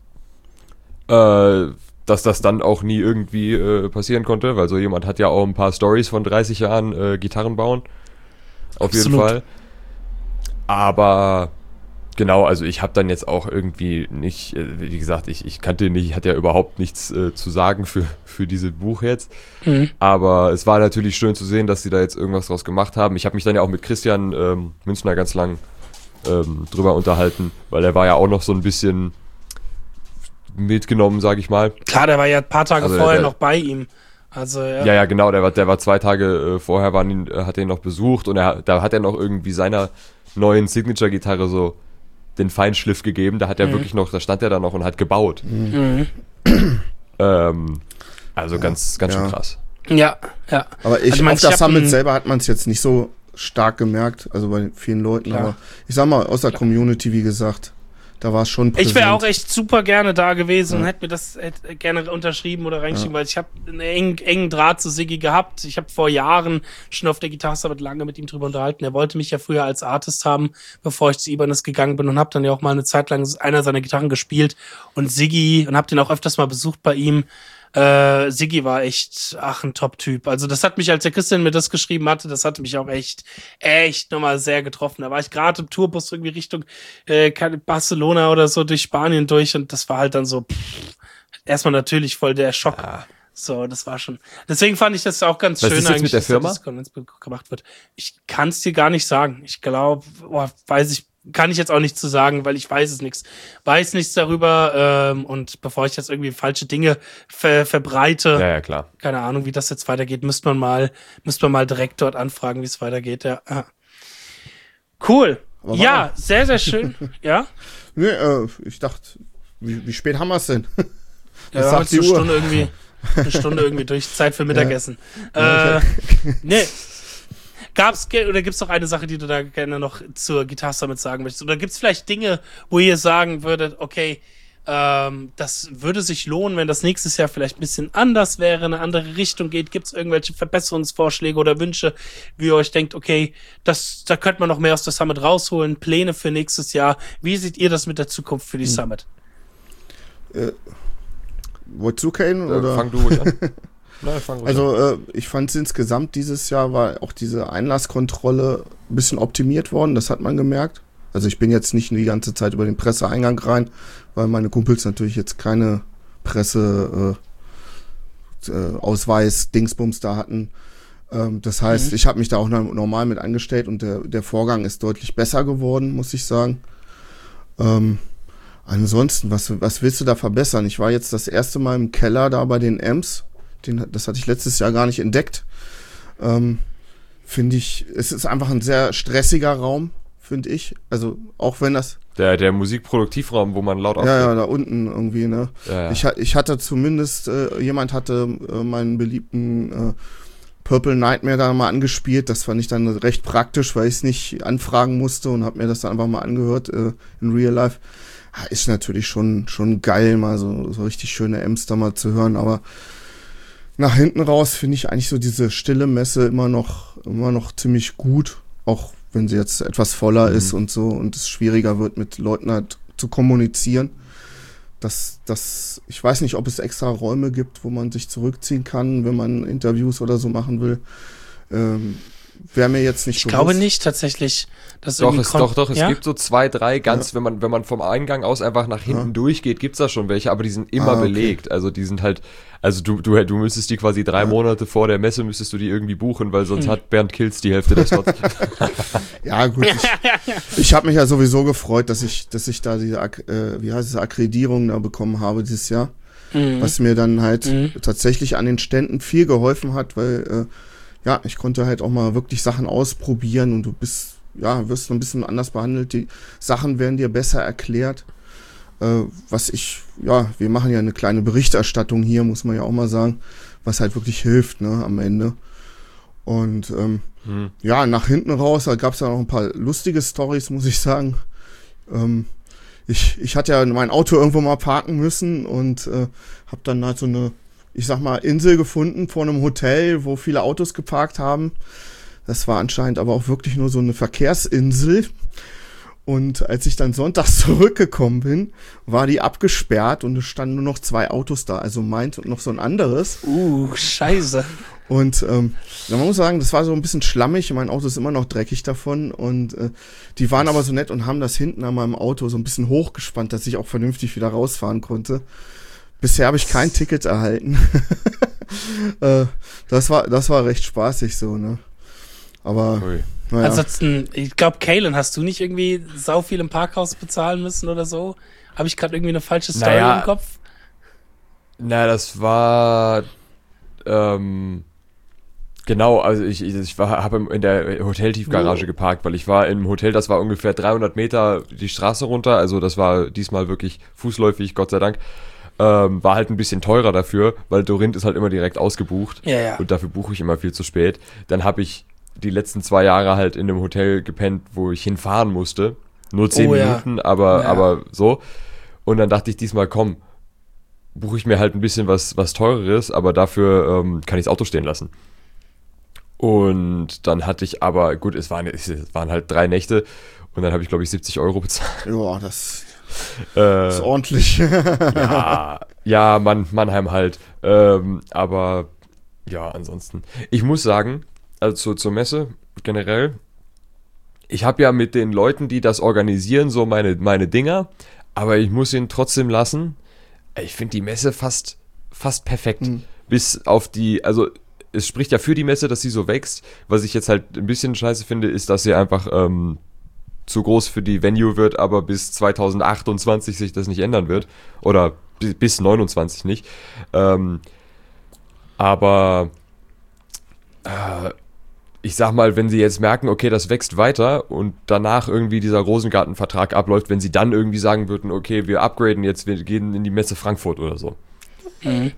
äh, dass das dann auch nie irgendwie äh, passieren konnte, weil so jemand hat ja auch ein paar Stories von dreißig Jahren äh, Gitarren bauen. Auf jeden Absolut. Fall. Aber genau, also ich habe dann jetzt auch irgendwie nicht, wie gesagt, ich, ich kannte ihn nicht, ich hatte ja überhaupt nichts äh, zu sagen für, für dieses Buch jetzt. Mhm. Aber es war natürlich schön zu sehen, dass sie da jetzt irgendwas draus gemacht haben. Ich habe mich dann ja auch mit Christian ähm, Münzner ganz lang ähm, drüber unterhalten, weil er war ja auch noch so ein bisschen mitgenommen, sage ich mal. Klar, der war ja ein paar Tage also vorher der, noch bei ihm. Also, ja. ja, ja, genau, der war, der war zwei Tage äh, vorher, waren ihn, hat er ihn noch besucht und er, da hat er noch irgendwie seiner neuen Signature-Gitarre so den Feinschliff gegeben, da hat er mhm. wirklich noch, da stand er da noch und hat gebaut. Mhm. ähm, also ja, ganz, ganz ja. schön krass. Ja, ja. Aber ich, also, auf der Summit selber hat man es jetzt nicht so stark gemerkt, also bei vielen Leuten, Klar. aber ich sag mal, aus der Klar. Community, wie gesagt, da war es schon präsent. Ich wäre auch echt super gerne da gewesen ja. und hätte mir das hätte gerne unterschrieben oder reingeschrieben, ja. weil ich habe einen engen, engen Draht zu Sigi gehabt. Ich habe vor Jahren schon auf der Gitarre Summit lange mit ihm drüber unterhalten. Er wollte mich ja früher als Artist haben, bevor ich zu Ibanez gegangen bin und habe dann ja auch mal eine Zeit lang einer seiner Gitarren gespielt und Sigi und habe den auch öfters mal besucht bei ihm. Äh, Sigi war echt, ach, ein Top-Typ. Also das hat mich, als der Christian mir das geschrieben hatte, das hatte mich auch echt, echt nochmal sehr getroffen. Da war ich gerade im Tourbus irgendwie Richtung äh, Barcelona oder so durch Spanien durch und das war halt dann so, pff, erstmal natürlich voll der Schock. Ja. So, das war schon. Deswegen fand ich das auch ganz Was schön ist jetzt eigentlich, mit der Firma? dass das gemacht wird. Ich kann es dir gar nicht sagen. Ich glaube, oh, weiß ich, kann ich jetzt auch nichts zu sagen, weil ich weiß es nichts. Weiß nichts darüber ähm, und bevor ich jetzt irgendwie falsche Dinge ver- verbreite, Ja, ja, klar. keine Ahnung, wie das jetzt weitergeht, müsste man mal, müsste man mal direkt dort anfragen, wie es weitergeht. Ja. Ah. Cool. Aber Ja, warte. sehr, sehr schön. Ja. Nee, äh, ich dachte, wie, wie spät haben wir es denn? Ja, wir haben jetzt eine Stunde irgendwie, eine Stunde irgendwie durch, Zeit für Mittagessen. Ja. Äh, nee. Gab's, ge- oder gibt's noch eine Sache, die du da gerne noch zur Guitar Summit sagen möchtest? Oder gibt's vielleicht Dinge, wo ihr sagen würdet, okay, ähm, das würde sich lohnen, wenn das nächstes Jahr vielleicht ein bisschen anders wäre, eine andere Richtung geht? Gibt's irgendwelche Verbesserungsvorschläge oder Wünsche, wie ihr euch denkt, okay, das, da könnte man noch mehr aus der Summit rausholen, Pläne für nächstes Jahr? Wie seht ihr das mit der Zukunft für die Hm. Summit? Äh, wolltest du, Kane? Äh, Oder? fang du ruhig an. Nein, fang ruhig an. Also äh, ich fand es insgesamt dieses Jahr war auch diese Einlasskontrolle ein bisschen optimiert worden, das hat man gemerkt. Also ich bin jetzt nicht die ganze Zeit über den Presseeingang rein, weil meine Kumpels natürlich jetzt keine Presse äh, äh, Ausweis, Dingsbums da hatten. Ähm, das heißt, Mhm. ich habe mich da auch noch normal mit angestellt und der, der Vorgang ist deutlich besser geworden, muss ich sagen. Ähm, ansonsten, was, was willst du da verbessern? Ich war jetzt das erste Mal im Keller da bei den Ems. Den, das hatte ich letztes Jahr gar nicht entdeckt. Ähm, finde ich, es ist einfach ein sehr stressiger Raum, finde ich. Also auch wenn das, Der, der Musikproduktivraum, wo man laut ja, auftritt. ja, da unten irgendwie, ne. Ja, ja. Ich, ha- ich hatte zumindest, äh, jemand hatte äh, meinen beliebten äh, Purple Nightmare da mal angespielt. Das fand ich dann recht praktisch, weil ich es nicht anfragen musste und habe mir das dann einfach mal angehört äh, in Real Life. Ja, ist natürlich schon, schon geil, mal so, so richtig schöne Ems da mal zu hören, aber nach hinten raus finde ich eigentlich so diese stille Messe immer noch, immer noch ziemlich gut, auch wenn sie jetzt etwas voller Mhm. ist und so und es schwieriger wird, mit Leuten halt zu kommunizieren. Das, das, ich weiß nicht, ob es extra Räume gibt, wo man sich zurückziehen kann, wenn man Interviews oder so machen will. Ähm, Wäre mir jetzt nicht Ich bewusst. glaube nicht tatsächlich, dass Doch, irgendwie es, kon- doch, doch, es ja? gibt so zwei, drei ganz, wenn man, wenn man vom Eingang aus einfach nach hinten Ja. durchgeht, gibt's da schon welche, aber die sind immer Ah, okay. belegt. Also die sind halt, also du, du, du müsstest die quasi drei Ja. Monate vor der Messe müsstest du die irgendwie buchen, weil sonst Hm. hat Bernd Kills die Hälfte der Slots. Ja, gut. Ich, ich habe mich ja sowieso gefreut, dass ich, dass ich da diese, Ak- äh, wie heißt es, Akkreditierung da bekommen habe dieses Jahr. Mhm. Was mir dann halt Mhm. tatsächlich an den Ständen viel geholfen hat, weil, äh, ja, ich konnte halt auch mal wirklich Sachen ausprobieren und du bist, ja, wirst so ein bisschen anders behandelt. Die Sachen werden dir besser erklärt. Äh, was ich, ja, wir machen ja eine kleine Berichterstattung hier, muss man ja auch mal sagen, was halt wirklich hilft, ne, am Ende. Und, ähm, Hm. ja, nach hinten raus, da gab es ja noch ein paar lustige Storys, muss ich sagen. Ähm, ich, ich hatte ja mein Auto irgendwo mal parken müssen und äh, habe dann halt so eine, ich sag mal, Insel gefunden vor einem Hotel, wo viele Autos geparkt haben. Das war anscheinend aber auch wirklich nur so eine Verkehrsinsel. Und als ich dann sonntags zurückgekommen bin, war die abgesperrt und es standen nur noch zwei Autos da, also meins und noch so ein anderes. Uh, scheiße. Und ähm, ja, man muss sagen, das war so ein bisschen schlammig. Mein Auto ist immer noch dreckig davon. Und äh, die waren aber so nett und haben das hinten an meinem Auto so ein bisschen hochgespannt, dass ich auch vernünftig wieder rausfahren konnte. Bisher habe ich kein Ticket erhalten. äh, das war das war recht spaßig so, ne? Aber Ui. naja. Ansonsten, ich glaube, Kalen, hast du nicht irgendwie sau viel im Parkhaus bezahlen müssen oder so? Habe ich gerade irgendwie eine falsche Story Naja. im Kopf? Na, das war ähm, genau, also ich, ich, ich war habe in der Hoteltiefgarage Oh. geparkt, weil ich war im Hotel, das war ungefähr dreihundert Meter die Straße runter, also das war diesmal wirklich fußläufig, Gott sei Dank. Ähm, war halt ein bisschen teurer dafür, weil Dorint ist halt immer direkt ausgebucht Ja, ja. und dafür buche ich immer viel zu spät. Dann habe ich die letzten zwei Jahre halt in einem Hotel gepennt, wo ich hinfahren musste. Nur zehn Oh, ja. Minuten, aber, Ja. aber so. Und dann dachte ich diesmal, komm, buche ich mir halt ein bisschen was, was teureres, aber dafür ähm, kann ich das Auto stehen lassen. Und dann hatte ich aber, gut, es waren, es waren halt drei Nächte und dann habe ich, glaube ich, siebzig Euro bezahlt. ja, das Äh, ist ordentlich. ja, ja, Mann, Mannheim halt. Ähm, aber ja, ansonsten. Ich muss sagen, also zur, zur Messe generell, ich habe ja mit den Leuten, die das organisieren, so meine, meine Dinger, aber ich muss ihn trotzdem lassen. Ich finde die Messe fast, fast perfekt. Mhm. Bis auf die, also es spricht ja für die Messe, dass sie so wächst. Was ich jetzt halt ein bisschen scheiße finde, ist, dass sie einfach ähm, zu groß für die Venue wird, aber bis zwanzig achtundzwanzig sich das nicht ändern wird. Oder bis neunundzwanzig nicht. Ähm, aber äh, ich sag mal, wenn sie jetzt merken, okay, das wächst weiter und danach irgendwie dieser Rosengarten-Vertrag abläuft, wenn sie dann irgendwie sagen würden, okay, wir upgraden jetzt, wir gehen in die Messe Frankfurt oder so. Mhm.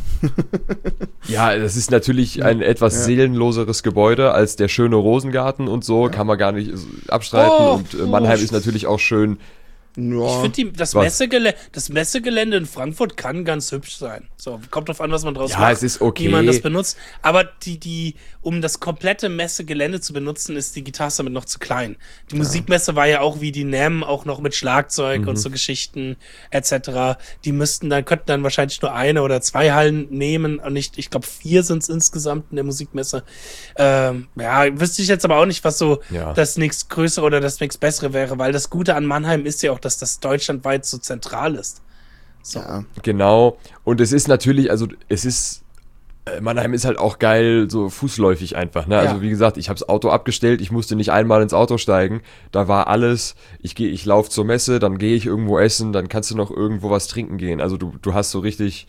Ja, das ist natürlich ein etwas ja. seelenloseres Gebäude als der schöne Rosengarten und so, ja. kann man gar nicht abstreiten. Oh, und äh, Mannheim oh. ist natürlich auch schön. Ja. Ich finde, das, Messegelände, das Messegelände in Frankfurt kann ganz hübsch sein. So, kommt drauf an, was man draus ja, macht, es ist okay. wie man das benutzt. Aber die, die, um das komplette Messegelände zu benutzen, ist die Guitar Summit noch zu klein. Die ja. Musikmesse war ja auch wie die NAMM, auch noch mit Schlagzeug mhm. und so Geschichten et cetera. Die müssten dann, könnten dann wahrscheinlich nur eine oder zwei Hallen nehmen und nicht, ich glaube, vier sind es insgesamt in der Musikmesse. Ähm, ja, wüsste ich jetzt aber auch nicht, was so ja. das nächstgrößere oder das nächstbessere wäre, weil das Gute an Mannheim ist ja auch, dass das deutschlandweit so zentral ist. So. Ja, genau. Und es ist natürlich, also es ist, Mannheim ist halt auch geil, so fußläufig einfach. Ne? Ja. Also wie gesagt, ich habe das Auto abgestellt, ich musste nicht einmal ins Auto steigen. Da war alles, ich gehe, ich laufe zur Messe, dann gehe ich irgendwo essen, dann kannst du noch irgendwo was trinken gehen. Also du, du hast so richtig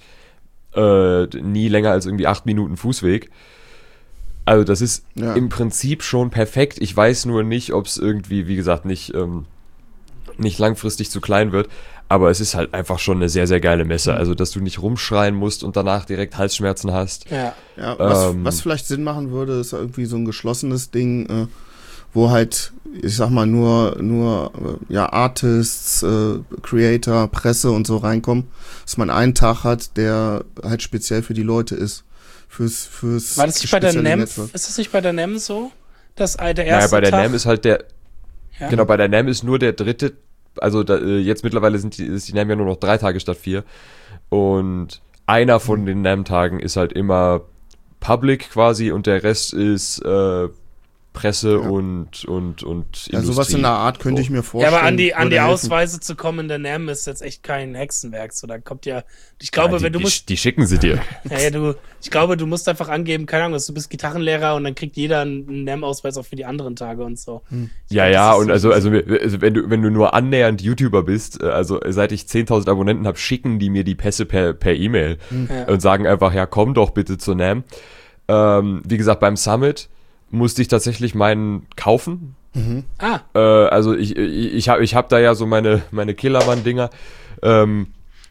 äh, nie länger als irgendwie acht Minuten Fußweg. Also das ist ja. im Prinzip schon perfekt. Ich weiß nur nicht, ob es irgendwie, wie gesagt, nicht... Ähm, nicht langfristig zu klein wird, aber es ist halt einfach schon eine sehr, sehr geile Messe, also dass du nicht rumschreien musst und danach direkt Halsschmerzen hast. Ja, ja was, ähm, was vielleicht Sinn machen würde, ist irgendwie so ein geschlossenes Ding, äh, wo halt, ich sag mal, nur, nur äh, ja, Artists, äh, Creator, Presse und so reinkommen, dass man einen Tag hat, der halt speziell für die Leute ist. Fürs, fürs War das nicht bei der NAMM? Ist das nicht bei der NAMM so? Das der erste naja, bei der Tag? NAMM ist halt der Ja. Genau, bei der NAMM ist nur der dritte, also da, jetzt mittlerweile sind die, ist die NAMM ja nur noch drei Tage statt vier. Und einer von den NAMM-Tagen ist halt immer Public quasi und der Rest ist äh, Presse ja. und, und, und Industrie. Ja, sowas in der Art könnte ich mir vorstellen. Ja, aber an die, an die Ausweise zu kommen in der NAMM ist jetzt echt kein Hexenwerk. So, da kommt ja, ich glaube, ja, die, wenn du die, musst. Die schicken sie dir. Ja, ja, du, ich glaube, du musst einfach angeben, keine Ahnung, du bist Gitarrenlehrer und dann kriegt jeder einen NAMM-Ausweis auch für die anderen Tage und so. Hm. Ja, glaub, ja, und so also, also, also, wenn du, wenn du nur annähernd YouTuber bist, also seit ich zehntausend Abonnenten habe, schicken die mir die Pässe per, per E-Mail hm. ja. und sagen einfach, ja, komm doch bitte zur NAMM. Ähm, wie gesagt, beim Summit musste ich tatsächlich meinen kaufen. Mhm. Ah. Äh, also ich, ich, ich habe ich hab da ja so meine, meine Killermann-Dinger. Ähm,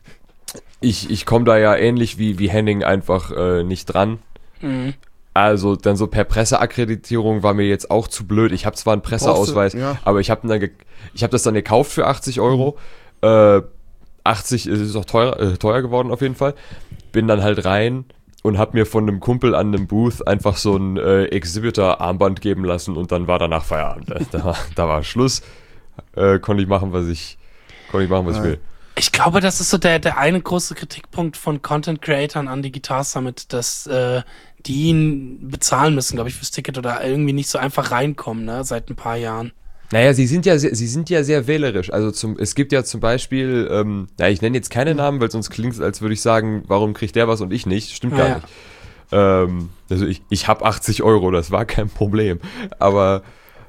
ich ich komme da ja ähnlich wie, wie Henning einfach äh, nicht dran. Mhm. Also dann so per Presseakkreditierung war mir jetzt auch zu blöd. Ich habe zwar einen Presseausweis, du, ja. aber ich habe dann ge- ich habe das dann gekauft für achtzig Euro. Mhm. Äh, achtzig ist auch teuer, äh, teuer geworden auf jeden Fall. Bin dann halt rein und hab mir von einem Kumpel an einem Booth einfach so ein äh, Exhibitor-Armband geben lassen und dann war danach Feierabend. Da, war, da war Schluss. Äh, konnte ich machen, was ich konnte ich machen, was ich will. Ich glaube, das ist so der, der eine große Kritikpunkt von Content-Creatern an die Guitar Summit, dass äh, die ihn bezahlen müssen, glaube ich, fürs Ticket oder irgendwie nicht so einfach reinkommen, ne, seit ein paar Jahren. Naja, sie sind ja sehr, sie sind ja sehr wählerisch. Also zum, es gibt ja zum Beispiel, ähm, ja, ich nenne jetzt keine Namen, weil sonst klingt es, als würde ich sagen, warum kriegt der was und ich nicht. Stimmt ah, gar ja. nicht. Ähm, also ich, ich habe achtzig Euro, das war kein Problem. Aber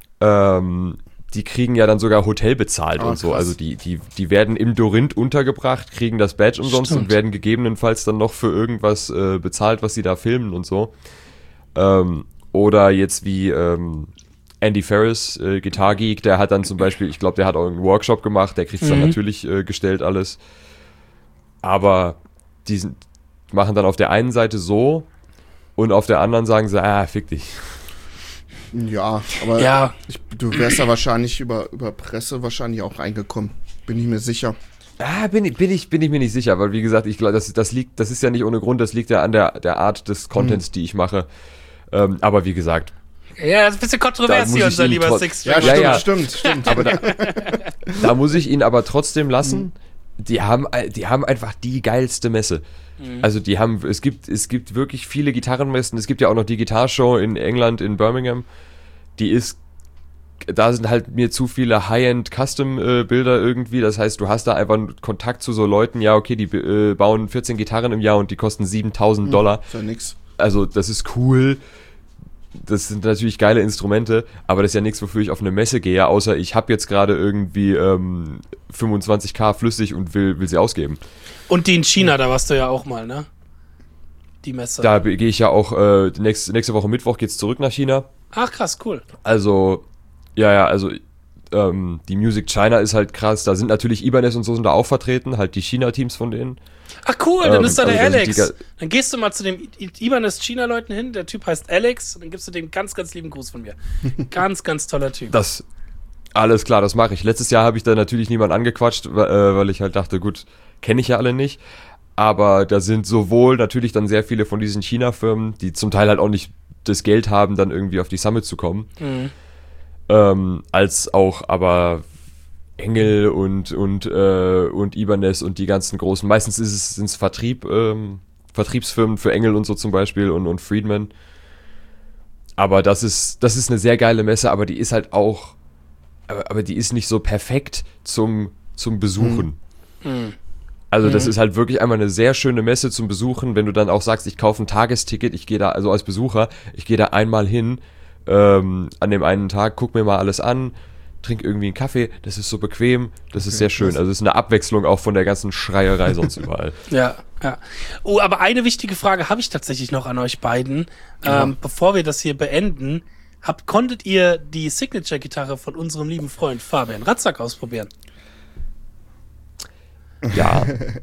ähm, die kriegen ja dann sogar Hotel bezahlt oh, und so. Krass. Also die, die, die werden im Dorinth untergebracht, kriegen das Badge umsonst Stimmt. und werden gegebenenfalls dann noch für irgendwas äh, bezahlt, was sie da filmen und so. Ähm, oder jetzt wie ähm, Andy Ferris, äh, Guitar Geek, der hat dann zum Beispiel, ich glaube, der hat auch einen Workshop gemacht, der kriegt es mhm. dann natürlich äh, gestellt alles. Aber die sind, machen dann auf der einen Seite so und auf der anderen sagen sie, ah, fick dich. Ja, aber ja. Ich, du wärst da wahrscheinlich über, über Presse wahrscheinlich auch reingekommen, bin ich mir sicher. Ah, bin ich, bin ich, bin ich mir nicht sicher, weil wie gesagt, ich glaube, das, das liegt, das ist ja nicht ohne Grund, das liegt ja an der, der Art des Contents, mhm. die ich mache. Ähm, aber wie gesagt, ja, das ist ein bisschen kontrovers hier, unser lieber tro- Six. Ja, ja, stimmt, ja. stimmt, stimmt. Aber da, da muss ich ihn aber trotzdem lassen. Mhm. Die haben, die haben einfach die geilste Messe. Mhm. Also die haben, es gibt, es gibt wirklich viele Gitarrenmessen. Es gibt ja auch noch die Gitarrshow in England, in Birmingham. Die ist, da sind halt mir zu viele High-End-Custom-Bilder irgendwie. Das heißt, du hast da einfach Kontakt zu so Leuten. Ja, okay, die äh, bauen vierzehn Gitarren im Jahr und die kosten siebentausend Dollar. Ist ja nix. Also das ist cool. das sind natürlich geile Instrumente, aber das ist ja nichts, wofür ich auf eine Messe gehe, außer ich habe jetzt gerade irgendwie ähm, fünfundzwanzig K flüssig und will, will sie ausgeben. Und die in China, da warst du ja auch mal, ne? Die Messe. Da gehe ich ja auch, äh, nächste, nächste Woche Mittwoch geht's zurück nach China. Ach krass, cool. Also, ja, ja, also ähm, die Music China ist halt krass. Da sind natürlich Ibanez und so sind da auch vertreten, halt die China-Teams von denen. Ach cool, dann ähm, ist da der also da Alex. Dann gehst du mal zu dem Ibanez China-Leuten hin, der Typ heißt Alex, und dann gibst du dem ganz, ganz lieben Gruß von mir. Ganz, ganz toller Typ. Das, alles klar, das mache ich. Letztes Jahr habe ich da natürlich niemanden angequatscht, weil, äh, weil ich halt dachte, gut, kenne ich ja alle nicht. Aber da sind sowohl natürlich dann sehr viele von diesen China-Firmen, die zum Teil halt auch nicht das Geld haben, dann irgendwie auf die Summit zu kommen, Mhm. ähm, als auch aber Engel und und äh, und Ibanez und die ganzen großen. Meistens ist es sind's Vertrieb, ähm, Vertriebsfirmen für Engel und so zum Beispiel und und Friedman. Aber das ist das ist eine sehr geile Messe, aber die ist halt auch, aber, aber die ist nicht so perfekt zum zum Besuchen. Mhm. Also das Mhm. ist halt wirklich einmal eine sehr schöne Messe zum Besuchen, wenn du dann auch sagst, ich kaufe ein Tagesticket, ich gehe da, also als Besucher, ich gehe da einmal hin, ähm, an dem einen Tag, guck mir mal alles an, trink irgendwie einen Kaffee, das ist so bequem, das ist Okay, sehr schön. krass. Also es ist eine Abwechslung auch von der ganzen Schreierei sonst überall. Ja, ja. Oh, aber eine wichtige Frage habe ich tatsächlich noch an euch beiden. Ja. Ähm, bevor wir das hier beenden, habt, konntet ihr die Signature-Gitarre von unserem lieben Freund Fabian Ratzak ausprobieren? Ja.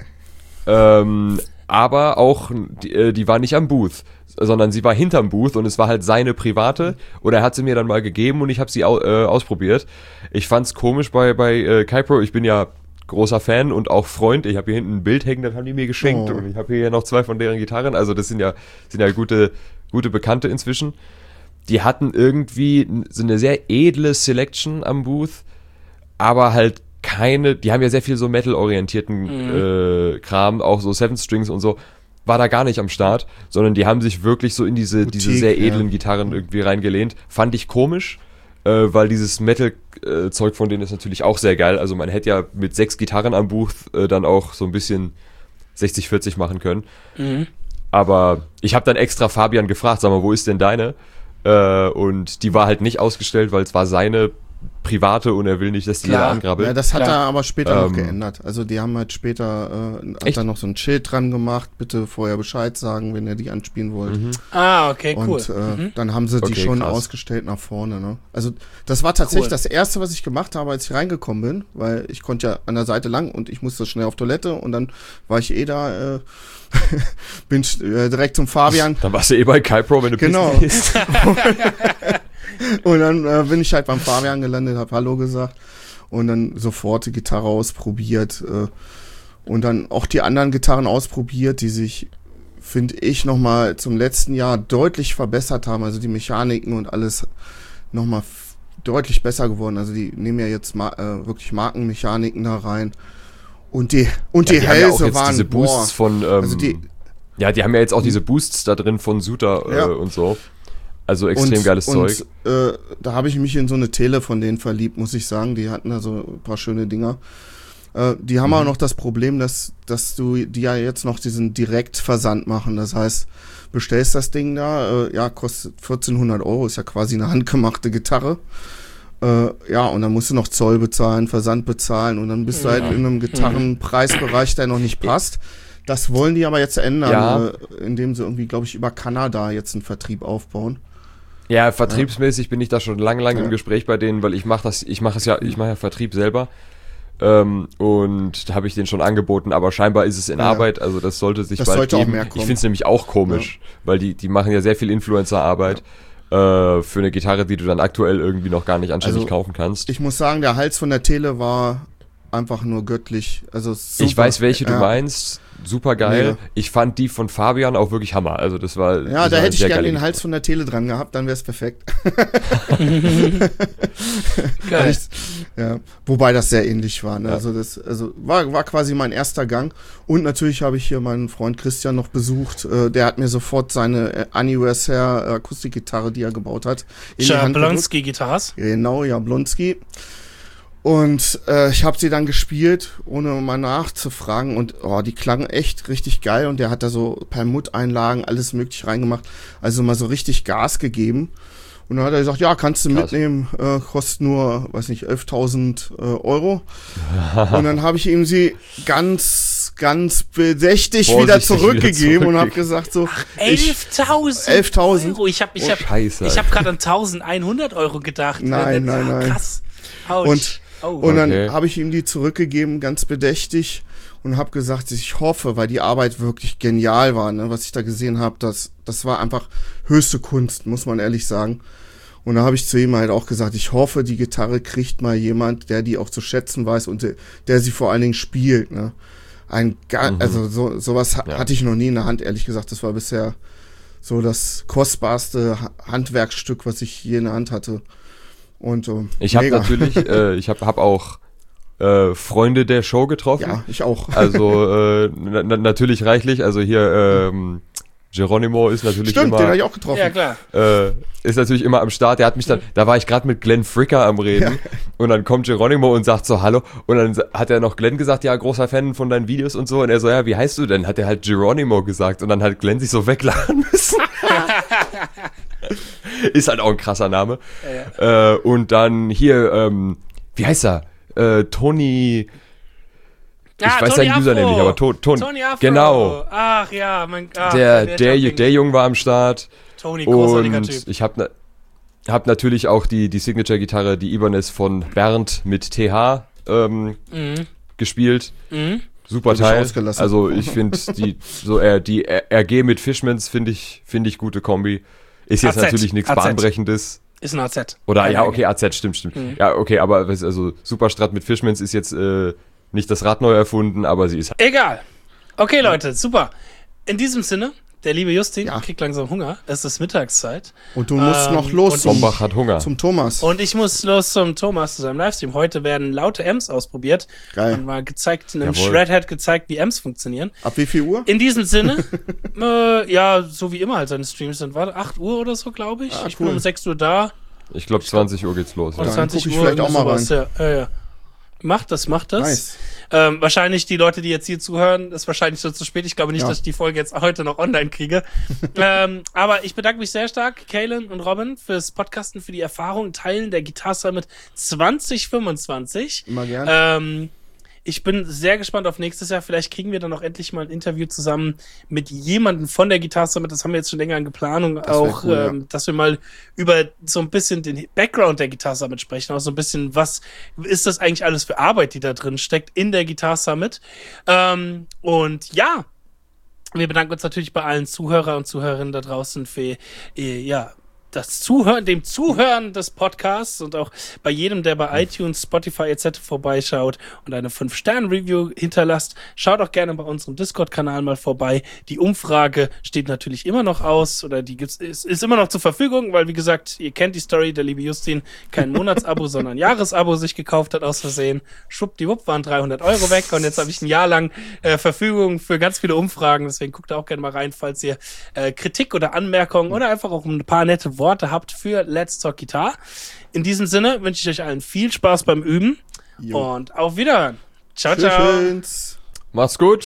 ähm, aber auch, die, äh, die war nicht am Booth, sondern sie war hinterm Booth und es war halt seine private und er hat sie mir dann mal gegeben und ich habe sie au äh, ausprobiert. Ich fand's komisch bei, bei äh, Kypro, ich bin ja großer Fan und auch Freund. Ich habe hier hinten ein Bild hängen, das haben die mir geschenkt Oh. und ich habe hier noch zwei von deren Gitarren, also das sind ja, sind ja gute, gute Bekannte inzwischen. Die hatten irgendwie so eine sehr edle Selection am Booth, aber halt keine, die haben ja sehr viel so Metal-orientierten Mhm. äh, Kram, auch so Seven Strings und so, war da gar nicht am Start, sondern die haben sich wirklich so in diese, diese Boutique, sehr edlen ja. Gitarren irgendwie reingelehnt. Fand ich komisch, äh, weil dieses Metal-Zeug von denen ist natürlich auch sehr geil. Also man hätte ja mit sechs Gitarren am Booth äh, dann auch so ein bisschen sechzig vierzig machen können. Mhm. Aber ich habe dann extra Fabian gefragt, sag mal, wo ist denn deine? Äh, und die war halt nicht ausgestellt, weil es war seine private und er will nicht, dass die Klar. jeder angrabbelt. Ja, das hat Klar. er aber später noch Ähm, geändert. Also die haben halt später, äh, hat Echt? er noch so ein Schild dran gemacht, bitte vorher Bescheid sagen, wenn ihr die anspielen wollt. Mhm. Ah, okay, cool. Und äh, Mhm. dann haben sie die Okay, schon krass. ausgestellt nach vorne. Ne? Also das war tatsächlich Cool. das Erste, was ich gemacht habe, als ich reingekommen bin, weil ich konnte ja an der Seite lang und ich musste schnell auf Toilette und dann war ich eh da, äh, bin äh, direkt zum Fabian. Dann warst du eh bei Kypro, wenn du Genau. pissen gehst. Und dann äh, bin ich halt beim Fabian gelandet, hab Hallo gesagt und dann sofort die Gitarre ausprobiert äh, und dann auch die anderen Gitarren ausprobiert, die sich, finde ich, nochmal zum letzten Jahr deutlich verbessert haben. Also die Mechaniken und alles nochmal f- deutlich besser geworden. Also die nehmen ja jetzt ma- äh, wirklich Markenmechaniken da rein. Und die, und Ja, die haben ja auch Hälse jetzt waren, diese Boosts boah, von, ähm, also die, ja, die haben ja jetzt auch diese Boosts da drin von Suter äh, Ja. und so. Also extrem und, geiles und, Zeug. Äh, da habe ich mich in so eine Tele von denen verliebt, muss ich sagen. Die hatten da so ein paar schöne Dinger. Äh, die haben Mhm. auch noch das Problem, dass, dass du die ja jetzt noch diesen Direktversand machen. Das heißt, bestellst das Ding da, äh, ja, kostet vierzehnhundert Euro, ist ja quasi eine handgemachte Gitarre. Äh, ja, und dann musst du noch Zoll bezahlen, Versand bezahlen und dann bist du Ja. halt in einem Gitarrenpreisbereich, der noch nicht passt. Das wollen die aber jetzt ändern, Ja. äh, indem sie irgendwie, glaube ich, über Kanada jetzt einen Vertrieb aufbauen. Ja, vertriebsmäßig bin ich da schon lange, lange Ja. im Gespräch bei denen, weil ich mache das, ich mache es ja, ich mache ja Vertrieb selber. Ähm, und da habe ich den schon angeboten, aber scheinbar ist es in Ja. Arbeit, also das sollte sich Das bald sollte auch geben. mehr Ich kommen. finde es nämlich auch komisch, weil die, die machen ja sehr viel Influencer-Arbeit äh, für eine Gitarre, die du dann aktuell irgendwie noch gar nicht anständig Also, kaufen kannst. Ich muss sagen, der Hals von der Tele war einfach nur göttlich. Also super. Ich weiß, welche du Ja. meinst. Super geil. Mega. Ich fand die von Fabian auch wirklich Hammer. Also das war. Ja, das da war hätte ich sehr gerne geile den Hals von der Tele dran gehabt, dann wäre es perfekt. Geil. Ich, ja, wobei das sehr ähnlich war. Ne? Ja. Also das, also war, war quasi mein erster Gang. Und natürlich habe ich hier meinen Freund Christian noch besucht. Äh, der hat mir sofort seine äh, Anniversaire Akustikgitarre, die er gebaut hat, in die Hand gedrückt. Jablonski Gitarras. Genau, Jablonski. Und äh, ich habe sie dann gespielt, ohne mal nachzufragen. Und oh, die klangen echt richtig geil. Und der hat da so Permutt-Einlagen, alles möglich reingemacht. Also mal so richtig Gas gegeben. Und dann hat er gesagt, ja, kannst du Krass. mitnehmen, äh, kostet nur, weiß nicht, elftausend äh, Euro. Und dann habe ich ihm sie ganz, ganz bedächtig Vorsichtig wieder zurückgegeben wieder und habe zurückgegeben. gesagt so, ich, elftausend elftausend. Euro. Ich habe ich Oh, hab, Scheiße, ich hab Alter. gerade an eintausendeinhundert Euro gedacht. Nein, nein, Ah, nein. Krass. Ouch. Und- oh. Und dann Okay. habe ich ihm die zurückgegeben, ganz bedächtig, und habe gesagt, ich hoffe, weil die Arbeit wirklich genial war, ne, was ich da gesehen habe, das, das war einfach höchste Kunst, muss man ehrlich sagen. Und da habe ich zu ihm halt auch gesagt, ich hoffe, die Gitarre kriegt mal jemand, der die auch zu schätzen weiß und der, der sie vor allen Dingen spielt. Ne. Ein, ga- Mhm. also so, sowas ha- Ja. hatte ich noch nie in der Hand, ehrlich gesagt. Das war bisher so das kostbarste Ha- Handwerksstück, was ich je in der Hand hatte. Und äh, Ich habe mega. natürlich, äh, ich habe hab auch äh, Freunde der Show getroffen. Ja, ich auch. Also äh, na, na, natürlich reichlich. Also hier ähm, Geronimo ist natürlich Stimmt, den immer habe ich auch getroffen. Ja, klar. äh, ist natürlich immer am Start. Der hat mich dann, da war ich gerade mit Glenn Fricker am Reden und dann kommt Geronimo und sagt so Hallo und dann sa- hat er noch Glenn gesagt, ja, großer Fan von deinen Videos und so und er so, ja, wie heißt du denn? Hat er halt Geronimo gesagt und dann hat Glenn sich so weglachen müssen. Ist halt auch ein krasser Name. Äh, und dann hier, ähm, wie heißt er? Äh, Tony, ich Ah, weiß Tony seinen Username Afro. nicht, aber to, Ton, Tony Afro. genau. Ach ja, mein ach, Der, der, Jumping. der Junge war am Start. Tony, großartiger Und Typ. ich habe na, hab natürlich auch die, die Signature-Gitarre, die Ibanez von Bernd mit T H ähm, Mhm. gespielt. Mhm. Super Hab ich Teil. ausgelassen. Also ich finde die so äh, die R G mit Fishmans finde ich finde ich gute Kombi. Ist jetzt A Z, natürlich nichts A Z. Bahnbrechendes. Ist ein A Z. Oder Keine ja, Ahnung. okay, A Z stimmt, stimmt. Mhm. Ja, okay, aber was- also Superstrat mit Fishmans ist jetzt äh, nicht das Rad neu erfunden, aber sie ist halt Egal. Okay, Leute, super. In diesem Sinne, der liebe Justin Ja. kriegt langsam Hunger. Es ist Mittagszeit. Und du musst Ähm, noch los und zum, Bombach hat Hunger. zum Thomas. Und ich muss los zum Thomas zu seinem Livestream. Heute werden laute Amps ausprobiert. Geil. Und mal gezeigt, einem Jawohl. Shredhead gezeigt, wie Amps funktionieren. Ab wie viel Uhr? In diesem Sinne, äh, ja, so wie immer halt seine Streams sind. Warte, acht Uhr oder so, glaube ich. Ah, ich bin cool. um sechs Uhr da. Ich glaube zwanzig Uhr geht's los. Und Ja. Dann zwanzig guck ich Uhr. vielleicht auch mal sowas, Ja, ja, ja. Macht das, macht das. Nice. Ähm, wahrscheinlich die Leute, die jetzt hier zuhören, ist wahrscheinlich schon zu spät. Ich glaube nicht, Ja. dass ich die Folge jetzt heute noch online kriege. ähm, aber ich bedanke mich sehr stark, Kalen und Robin, fürs Podcasten, für die Erfahrung, Teilen der Guitar Summit zwanzig fünfundzwanzig. Immer gern. Ähm, ich bin sehr gespannt auf nächstes Jahr. Vielleicht kriegen wir dann auch endlich mal ein Interview zusammen mit jemandem von der Guitar Summit. Das haben wir jetzt schon länger in Planung. wär Auch, cool, ja. ähm, dass wir mal über so ein bisschen den Background der Guitar Summit sprechen. Auch so ein bisschen, was ist das eigentlich alles für Arbeit, die da drin steckt in der Guitar Summit. Ähm, und ja, wir bedanken uns natürlich bei allen Zuhörer und Zuhörerinnen da draußen für, äh, ja, das Zuhören, dem Zuhören des Podcasts und auch bei jedem, der bei iTunes, Spotify et cetera vorbeischaut und eine fünf Sterne Review hinterlasst. Schaut auch gerne bei unserem Discord-Kanal mal vorbei. Die Umfrage steht natürlich immer noch aus oder die gibt's, ist, ist immer noch zur Verfügung, weil wie gesagt, ihr kennt die Story, der liebe Justin kein Monatsabo, sondern Jahresabo sich gekauft hat aus Versehen. Schwuppdiwupp waren dreihundert Euro weg und jetzt habe ich ein Jahr lang äh, Verfügung für ganz viele Umfragen. Deswegen guckt da auch gerne mal rein, falls ihr äh, Kritik oder Anmerkungen oder einfach auch ein paar nette Worte habt für Let's Talk Guitar. In diesem Sinne wünsche ich euch allen viel Spaß beim Üben Jo. und auf Wiederhören. Ciao, ciao. Tschüss. Macht's gut.